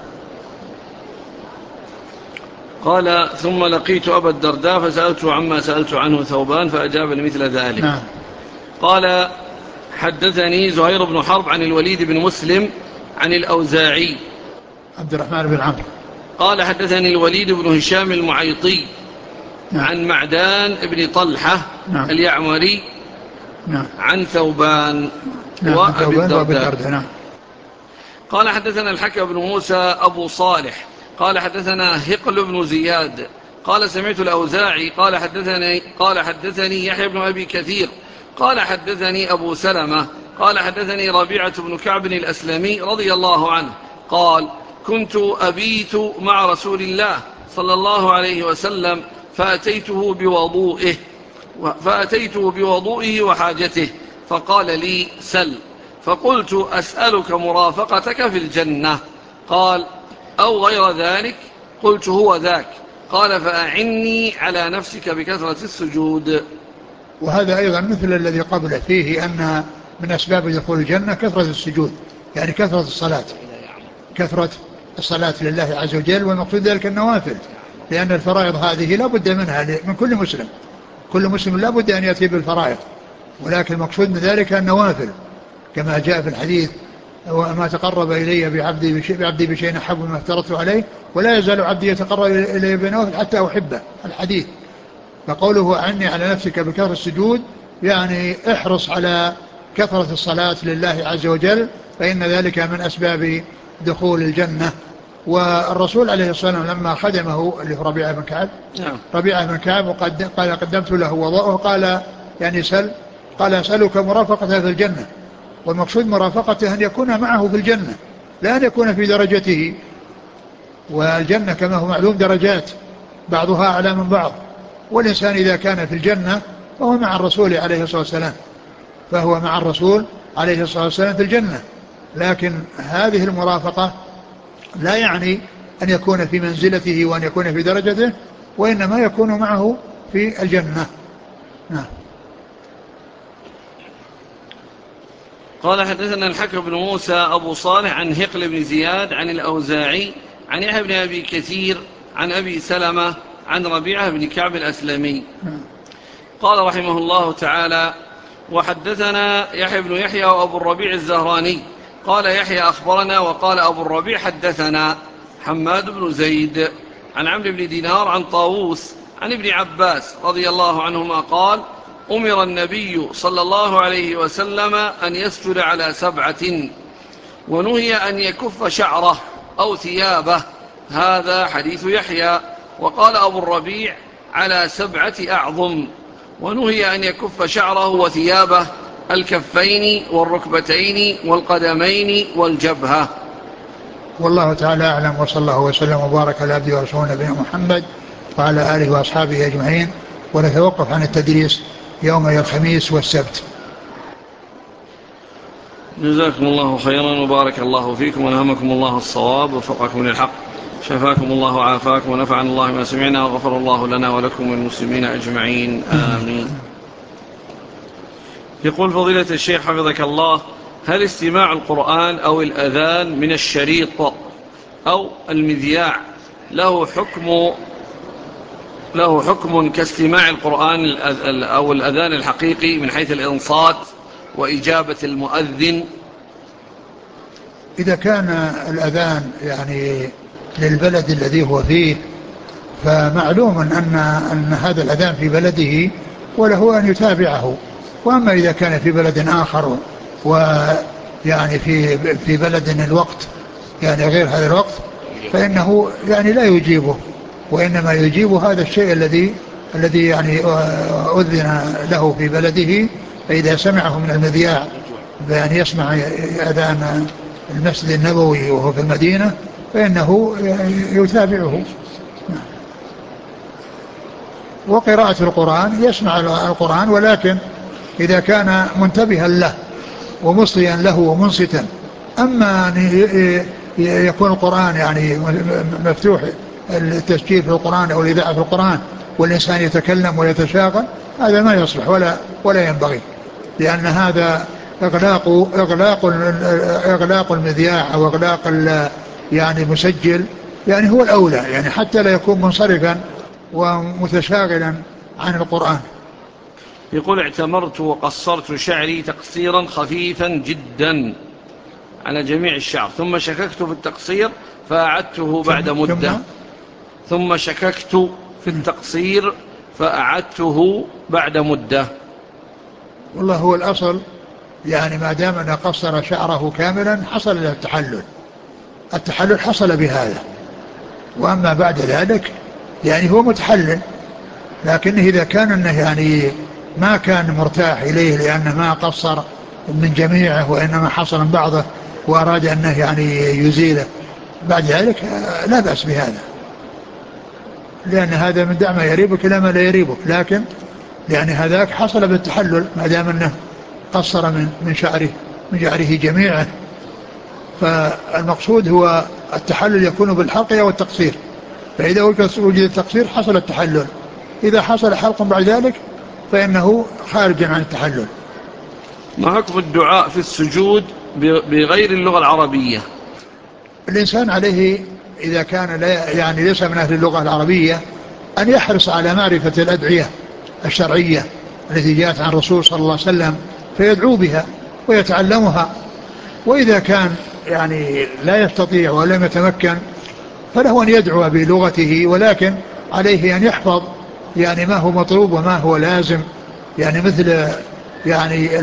قال ثم لقيت أبا الدرداء فسألته عما سألت عنه ثوبان فأجاب مثل ذلك. نعم. قال حدثني زهير بن حرب عن الوليد بن مسلم عن الأوزاعي عبد الرحمن بن عمرو قال حدثني الوليد بن هشام المعيطي عن معدان بن طلحة اليعمري عن ثوبان وأبي الدرداء. قال حدثنا الحكم بن موسى أبو صالح قال حدثنا هقل بن زياد قال سمعت الأوزاعي قال حدثني يحيى بن أبي كثير قال حدثني أبو سلمة قال حدثني ربيعة بن كعب الأسلمي رضي الله عنه قال كنت أبيت مع رسول الله صلى الله عليه وسلم فأتيته بوضوئه وحاجته فقال لي سل، فقلت أسألك مرافقتك في الجنة، قال أو غير ذلك، قلت هو ذاك، قال فأعني على نفسك بكثرة السجود. وهذا أيضا مثل الذي قبله فيه أن من أسباب دخول الجنة كثرة السجود، يعني كثرة الصلاة، كثرة الصلاة لله عز وجل، والمقصود ذلك النوافل، لأن الفرائض هذه لا بد منها من كل مسلم، كل مسلم لا بد أن يأتي بالفرائض، ولكن المقصود من ذلك النوافل كما جاء في الحديث وما تقرب إلي بعبدي بشيء أحب مما افترضته عليه ولا يزال عبدي يتقرب إلي بنوافل حتى أحبه الحديث. فقوله أعني على نفسك بكثرة السجود يعني احرص على كثرة الصلاة لله عز وجل، فإن ذلك من أسباب دخول الجنة. والرسول عليه الصلاة والسلام لما خدمه اللي هو ربيعة بن كعب قال قدمت له وضوءه، قال يعني سل، قال أسألك مرافقته في الجنة، والمقصود مرافقته أن يكون معه في الجنة لا أن يكون في درجته، والجنة كما هو معلوم درجات بعضها أعلى من بعض، والإنسان إذا كان في الجنة فهو مع الرسول عليه الصلاة والسلام، فهو مع الرسول عليه الصلاة والسلام في الجنة. لكن هذه المرافقة لا يعني أن يكون في منزلته وأن يكون في درجته، وإنما يكون معه في الجنة. نعم. قال حدثنا الحكم بن موسى أبو صالح عن هقل بن زياد عن الأوزاعي عن يحيى بن أبي كثير عن أبي سلمة عن ربيعة بن كعب الأسلمي قال رحمه الله تعالى: وحدثنا يحيى بن يحيى وأبو الربيع الزهراني قال يحيى أخبرنا وقال أبو الربيع حدثنا حماد بن زيد عن عمرو بن دينار عن طاووس عن ابن عباس رضي الله عنهما قال: أمر النبي صلى الله عليه وسلم أن يسجد على 7 ونهي أن يكف شعره أو ثيابه. هذا حديث يحيى. وقال أبو الربيع: على 7 أعظم، ونهي أن يكف شعره وثيابه الكفين والركبتين والقدمين والجبهة. والله تعالى أعلم، وصلى الله وسلم وبارك على عبده ورسوله نبينا محمد وعلى آله وأصحابه أجمعين. ونتوقف عن التدريس يوم الخميس والسبت. جزاكم الله خيرا وبارك الله فيكم ونهمكم الله الصواب ووفقكم للحق، شفاكم الله وعافاكم ونفعنا الله ما سمعنا وغفر الله لنا ولكم والمسلمين أجمعين، آمين. يقول فضيلة الشيخ حفظك الله: هل استماع القرآن أو الأذان من الشريط أو المذياع له حكم كاستماع القرآن أو الأذان الحقيقي من حيث الإنصات وإجابة المؤذن؟ إذا كان الأذان يعني للبلد الذي هو فيه فمعلوم أن هذا الأذان في بلده وله أن يتابعه. وأما إذا كان في بلد آخر ويعني في بلد الوقت يعني غير هذا الوقت فإنه يعني لا يجيبه، وإنما يجيب هذا الشيء الذي يعني أذن له في بلده. فإذا سمعه من المذياع بأن يسمع أذان المسجد النبوي وهو في المدينة فإنه يتابعه. وقراءة القرآن يسمع القرآن، ولكن إذا كان منتبها له ومصغيا له ومنصتا. أما أن يكون القرآن يعني مفتوح التسجيل في القرآن أو الإذاعة في القرآن والإنسان يتكلم ويتشاغل، هذا ما يصلح ولا ينبغي، لأن هذا إغلاق المذياع أو إغلاق يعني مسجل يعني هو الأولى، يعني حتى لا يكون منصرفا ومتشاغلا عن القرآن. يقول: اعتمرت وقصرت شعري تقصيرا خفيفا جدا على جميع الشعر، ثم شككت في التقصير فأعدته بعد مدة. ثم شككت في التقصير فأعدته بعد مدة. والله هو الأصل يعني ما دام أن قصر شعره كاملا حصل له التحلل حصل بهذا. وأما بعد ذلك يعني هو متحلل، لكنه إذا كان أنه يعني ما كان مرتاح إليه لأنه ما قصر من جميعه وإنما حصل من بعضه وأراد أنه يعني يزيله بعد ذلك لا بأس بهذا، لأن هذا من دع ما يريبك إلى ما لا يريبك. لكن لأن هذاك حصل بالتحلل ما دام أنه قصر من شعره جميعه. فالمقصود هو التحلل يكون بالحلق أو التقصير، فإذا وجد التقصير حصل التحلل. إذا حصل حلق بعد ذلك فإنه خارج عن التحلل. ما حكم الدعاء في السجود بغير اللغة العربية؟ الإنسان عليه إذا كان يعني ليس من أهل اللغة العربية أن يحرص على معرفة الأدعية الشرعية التي جاءت عن الرسول صلى الله عليه وسلم فيدعو بها ويتعلمها. وإذا كان يعني لا يستطيع ولم يتمكن فله أن يدعو بلغته، ولكن عليه أن يحفظ يعني ما هو مطلوب وما هو لازم، يعني مثل يعني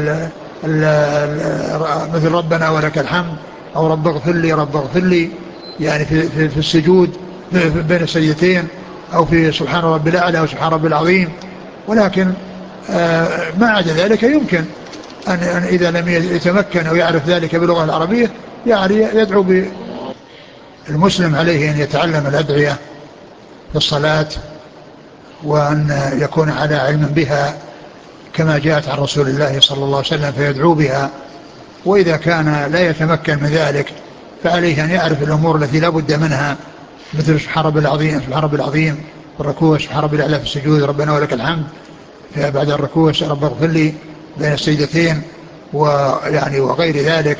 مثل ربنا ولك الحمد أو رب اغفر لي رب اغفر لي، يعني في السجود بين السجدتين، أو في سبحان رب الأعلى وسبحان رب العظيم. ولكن ما عدا ذلك يمكن أن إذا لم يتمكن أو يعرف ذلك باللغة العربية يعني يدعو. المسلم عليه أن يتعلم الأدعية في الصلاة وأن يكون على علم بها كما جاءت عن رسول الله صلى الله عليه وسلم فيدعو بها. وإذا كان لا يتمكن من ذلك فعليه أن يعرف الأمور التي لا بد منها، مثل سبحان ربي العظيم، سبحان ربي العظيم الركوع، سبحان ربي الأعلى في السجود، ربنا ولك الحمد بعد الركوع، رب اغفر لي بين السجدتين، ويعني وغير ذلك.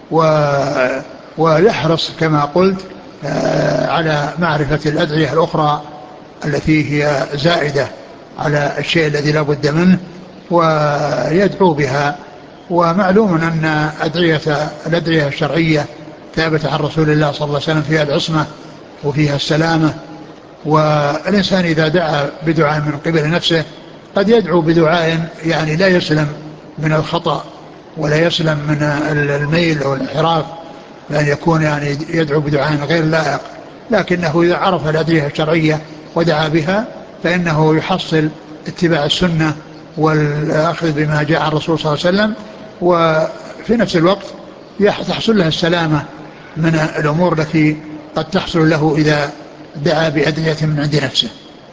ويحرص كما قلت على معرفة الأدعية الأخرى التي هي زائدة على الشيء الذي لا بد منه ويدعو بها. ومعلوم أن الأدعية الشرعية ثابتة عن رسول الله صلى الله عليه وسلم فيها العصمة وفيها السلامة. والإنسان إذا دعا بدعاء من قبل نفسه قد يدعو بدعاء يعني لا يسلم من الخطأ ولا يسلم من الميل أو الانحراف، لأن يكون يعني يدعو بدعاء غير لائق. لكنه إذا عرف الأدعية الشرعية ودعا بها فإنه يحصل اتباع السنة والأخذ بما جاء عن الرسول صلى الله عليه وسلم، وفي نفس الوقت تحصل له السلامة من الأمور التي قد تحصل له إذا دعا بأدعية من عند نفسه.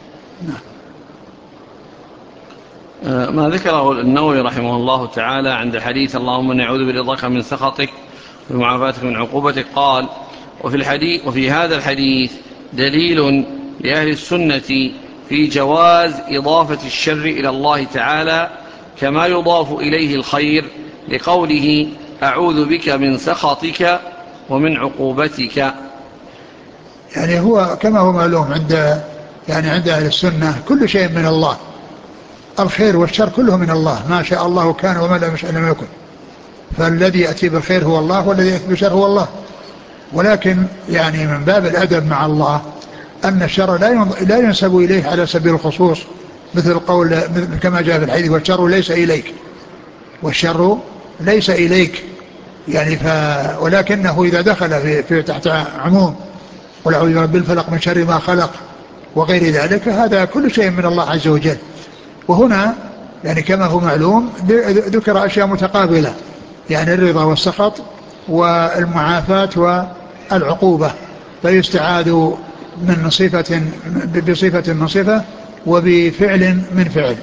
ما ذكره النووي رحمه الله تعالى عند حديث اللهم إني أعوذ برضاك من سخطك ومعافاتك من عقوبتك، قال وفي هذا الحديث دليل لأهل السنة في جواز إضافة الشر إلى الله تعالى كما يضاف إليه الخير، لقوله أعوذ بك من سخطك ومن عقوبتك. يعني هو كما هو معلوم عند أهل السنة كل شيء من الله، الخير والشر كله من الله، ما شاء الله كان وما لم يشاء لم يكن. فالذي يأتي بالخير هو الله والذي يأتي بالشر هو الله. ولكن يعني من باب الأدب مع الله أن الشر لا ينسب إليه على سبيل الخصوص، مثل قول كما جاء في الحديث والشر ليس إليك، والشر ليس إليك يعني ولكنه إذا دخل في تحت عموم قل أعوذ برب الفلق من شر ما خلق وغير ذلك، هذا كل شيء من الله عز وجل. وهنا يعني كما هو معلوم ذكر أشياء متقابلة، يعني الرضا والسخط والمعافاة والعقوبة، فيستعاذ من بصفة من صفة وبفعل من فعل.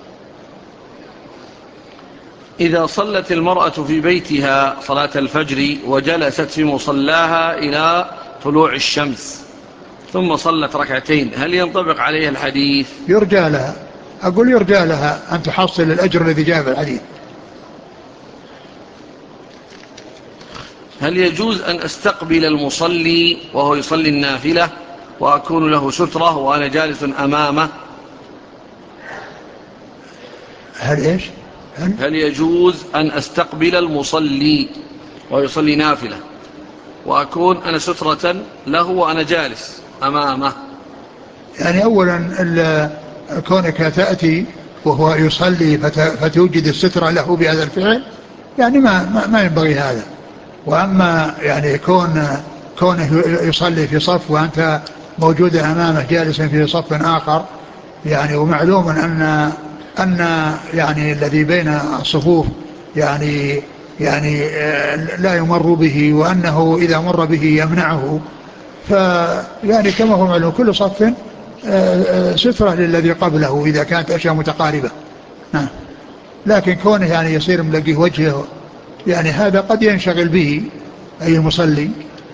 إذا صلت المرأة في بيتها صلاة الفجر وجلست في مصلاها إلى طلوع الشمس ثم صلت ركعتين، هل ينطبق عليها الحديث؟ يرجى لها، أقول يرجى لها أن تحصل الأجر الذي جاء في الحديث. هل يجوز أن أستقبل المصلي وهو يصلي النافلة وأكون له سترة وأنا جالس أمامه؟ هل يجوز أن أستقبل المصلي ويصلي نافلة وأكون أنا سترة له وأنا جالس أمامه؟ يعني أولا كونك تأتي وهو يصلي فتوجد السترة له بهذا الفعل يعني ما ينبغي هذا. وأما يعني كونه يصلي في صف وأنت موجود أمامه جالسا في صف آخر، يعني ومعلوم أن يعني الذي بين الصفوف يعني لا يمر به، وأنه إذا مر به يمنعه، فيعني كما هو معلوم كل صف سترة للذي قبله إذا كانت أشياء متقاربة. لكن كونه يعني يصير ملقيه وجهه يعني هذا قد ينشغل به أي المصلي.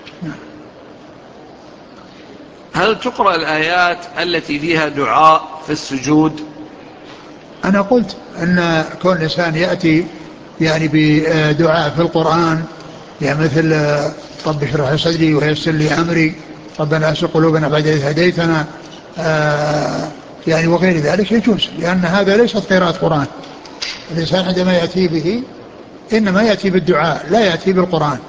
هل تقرأ الآيات التي فيها دعاء في السجود؟ أنا قلت أن كون الإنسان يأتي يعني بدعاء في القرآن، يعني مثل رب اشرح لي صدري ويسر لي أمري، ربنا لا تزغ قلوبنا بعد إذ هديتنا، يعني وغير ذلك يجوز، لأن هذا ليست قراءة قرآن. الإنسان عندما يأتي به إنما يأتي بالدعاء لا يأتي بالقرآن.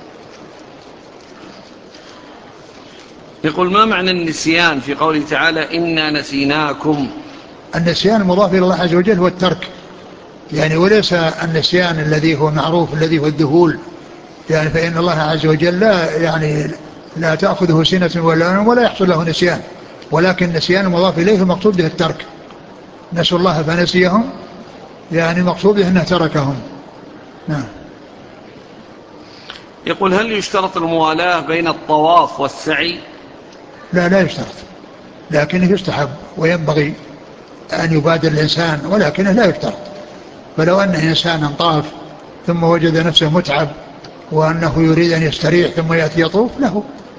يقول ما معنى النسيان في قوله تعالى إنا نسيناكم؟ النسيان المضاف إلى الله عز وجل هو الترك، يعني وليس النسيان الذي هو معروف الذي هو الذهول، يعني فإن الله عز وجل لا تأخذه سنة ولا نوم ولا يحصل له نسيان، ولكن النسيان المضاف إليه المقصود به الترك. نسوا الله فنسيهم، يعني المقصود به أنه تركهم. نعم. يقول هل يشترط الموالاة بين الطواف والسعي؟ لا يشترط، لكنه يستحب وينبغي أن يبادر الإنسان، ولكنه لا يفترض. فلو أن إنسانا طاف ثم وجد نفسه متعب وأنه يريد أن يستريح ثم يأتي يطوف له.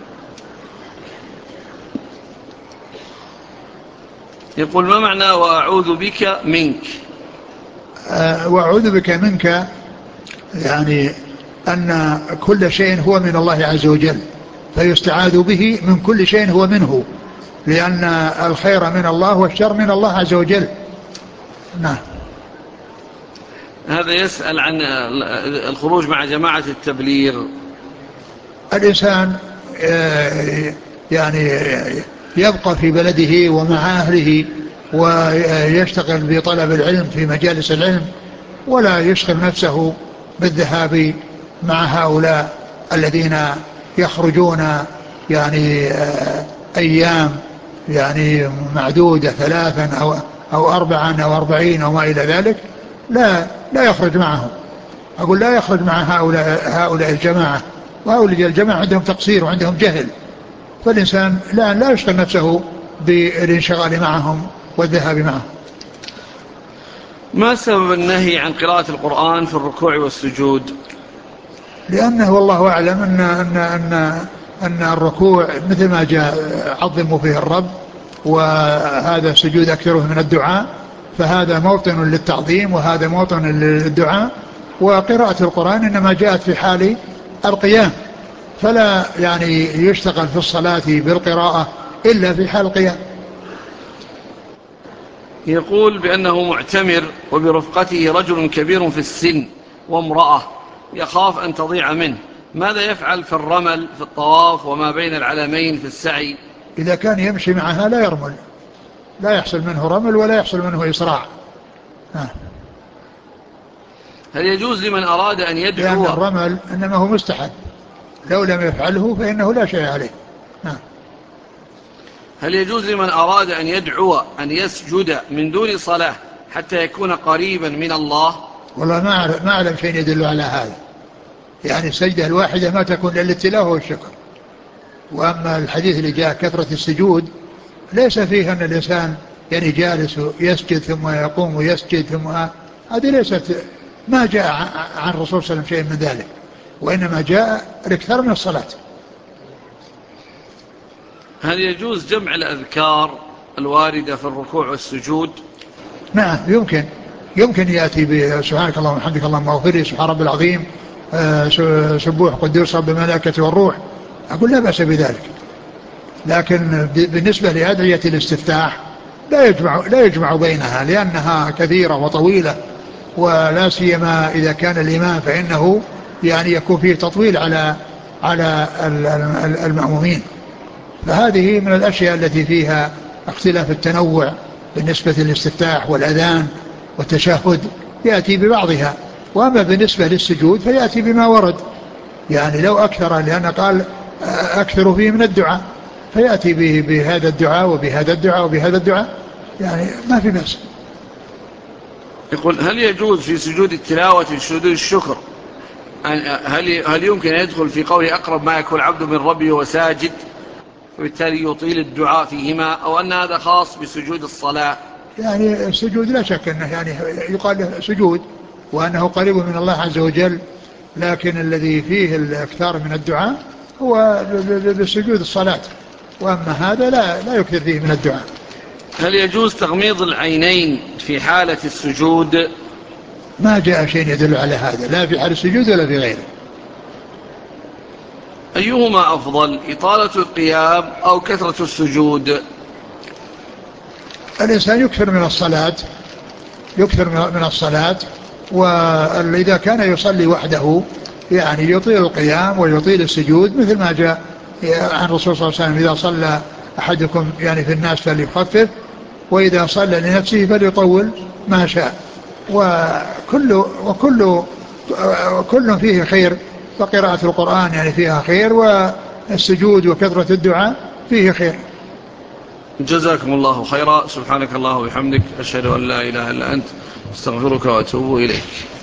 يقول: ما معنى وأعوذ بك منك؟ وأعوذ بك منك يعني أن كل شيء هو من الله عز وجل، فيستعاذ به من كل شيء هو منه، لأن الخير من الله والشر من الله عز وجل. نعم. هذا يسأل عن الخروج مع جماعة التبليغ. الإنسان يعني يبقى في بلده ومع أهله ويشتغل بطلب العلم في مجالس العلم، ولا يشغل نفسه بالذهاب مع هؤلاء الذين يخرجون يعني أيام يعني معدودة 3 أو 4 أو 40 أو ما إلى ذلك. لا يخرج معهم. أقول لا يخرج مع هؤلاء الجماعة، وهؤلاء الجماعة عندهم تقصير وعندهم جهل، فالإنسان لا يشغل نفسه بالانشغال معهم والذهاب معهم. ما سبب النهي عن قراءة القرآن في الركوع والسجود؟ لأنه والله أعلم أن الركوع مثل ما جاء عظموا فيه الرب، وهذا سجود أكثره من الدعاء، فهذا موطن للتعظيم وهذا موطن للدعاء. وقراءة القرآن إنما جاءت في حال القيام، فلا يعني يشتغل في الصلاة بالقراءة إلا في حال القيام. يقول بأنه معتمر وبرفقته رجل كبير في السن وامرأة، يخاف أن تضيع منه، ماذا يفعل في الرمل في الطواف وما بين العلمين في السعي؟ إذا كان يمشي معها لا يرمل، لا يحصل منه رمل ولا يحصل منه إسراع. هل يجوز لمن أراد أن يدعو؟ لأن الرمل إنما هو مستحب، لو لم يفعله فإنه لا شيء عليه. هل يجوز لمن أراد أن يدعو أن يسجد من دون صلاة حتى يكون قريبا من الله؟ والله ما أعلم شيء يدل على هذا. يعني السجدة الواحدة ما تكون إلا التلاوة والشكر. وأما الحديث اللي جاء كثرة السجود ليس فيه أن الإنسان يعني جالس يسجد ثم يقوم ويسجد ثم هذه ليست، ما جاء عن الرسول صلى الله عليه وسلم شيء من ذلك، وإنما جاء الاكثار من الصلاة. هل يجوز جمع الأذكار الواردة في الركوع والسجود؟ نعم يمكن يأتي بسبحانك اللهم وبحمدك اللهم اغفر لي، سبحان ربي العظيم، سبوح قدوس رب الملائكة والروح، أقول لا بأس بذلك. لكن بالنسبة لأدعية الاستفتاح لا يجمع بينها، لأنها كثيرة وطويلة، ولا سيما إذا كان الإمام فإنه يعني يكون فيه تطويل على المأمومين. فهذه من الأشياء التي فيها اختلاف التنوع بالنسبة للاستفتاح والأذان والتشهد، يأتي ببعضها. وأما بالنسبة للسجود فيأتي بما ورد، يعني لو أكثر، لأن قال أكثر فيه من الدعاء، فيأتي بهذا الدعاء وبهذا الدعاء وبهذا الدعاء، يعني ما في بأس. يقول: هل يجوز في سجود التلاوة سجود الشكر هل يمكن أن يدخل في قول أقرب ما يكون العبد من ربه وساجد، وبالتالي يطيل الدعاء فيهما، أو أن هذا خاص بسجود الصلاة؟ يعني السجود لا شك أنه يعني يقال له سجود وأنه قريب من الله عز وجل، لكن الذي فيه الأكثار من الدعاء هو بسجود الصلاة، وأما هذا لا يكثر فيه من الدعاء. هل يجوز تغميض العينين في حالة السجود؟ ما جاء شيء يدل على هذا، لا في حال السجود ولا في غيره. أيهما أفضل، إطالة القيام أو كثرة السجود؟ الإنسان يكثر من الصلاة، وإذا كان يصلي وحده يعني يطيل القيام ويطيل السجود، مثل ما جاء عن الرسول صلى الله عليه وسلم: إذا صلى أحدكم يعني في الناس فليخفف، وإذا صلى لنفسه فليطول ما شاء. وكل فيه خير، فقراءة القرآن يعني فيها خير، والسجود وكثرة الدعاء فيه خير. جزاكم الله خيرا. سبحانك الله وبحمدك، أشهد أن لا إله إلا أنت، استغفرك وأتوب إليك.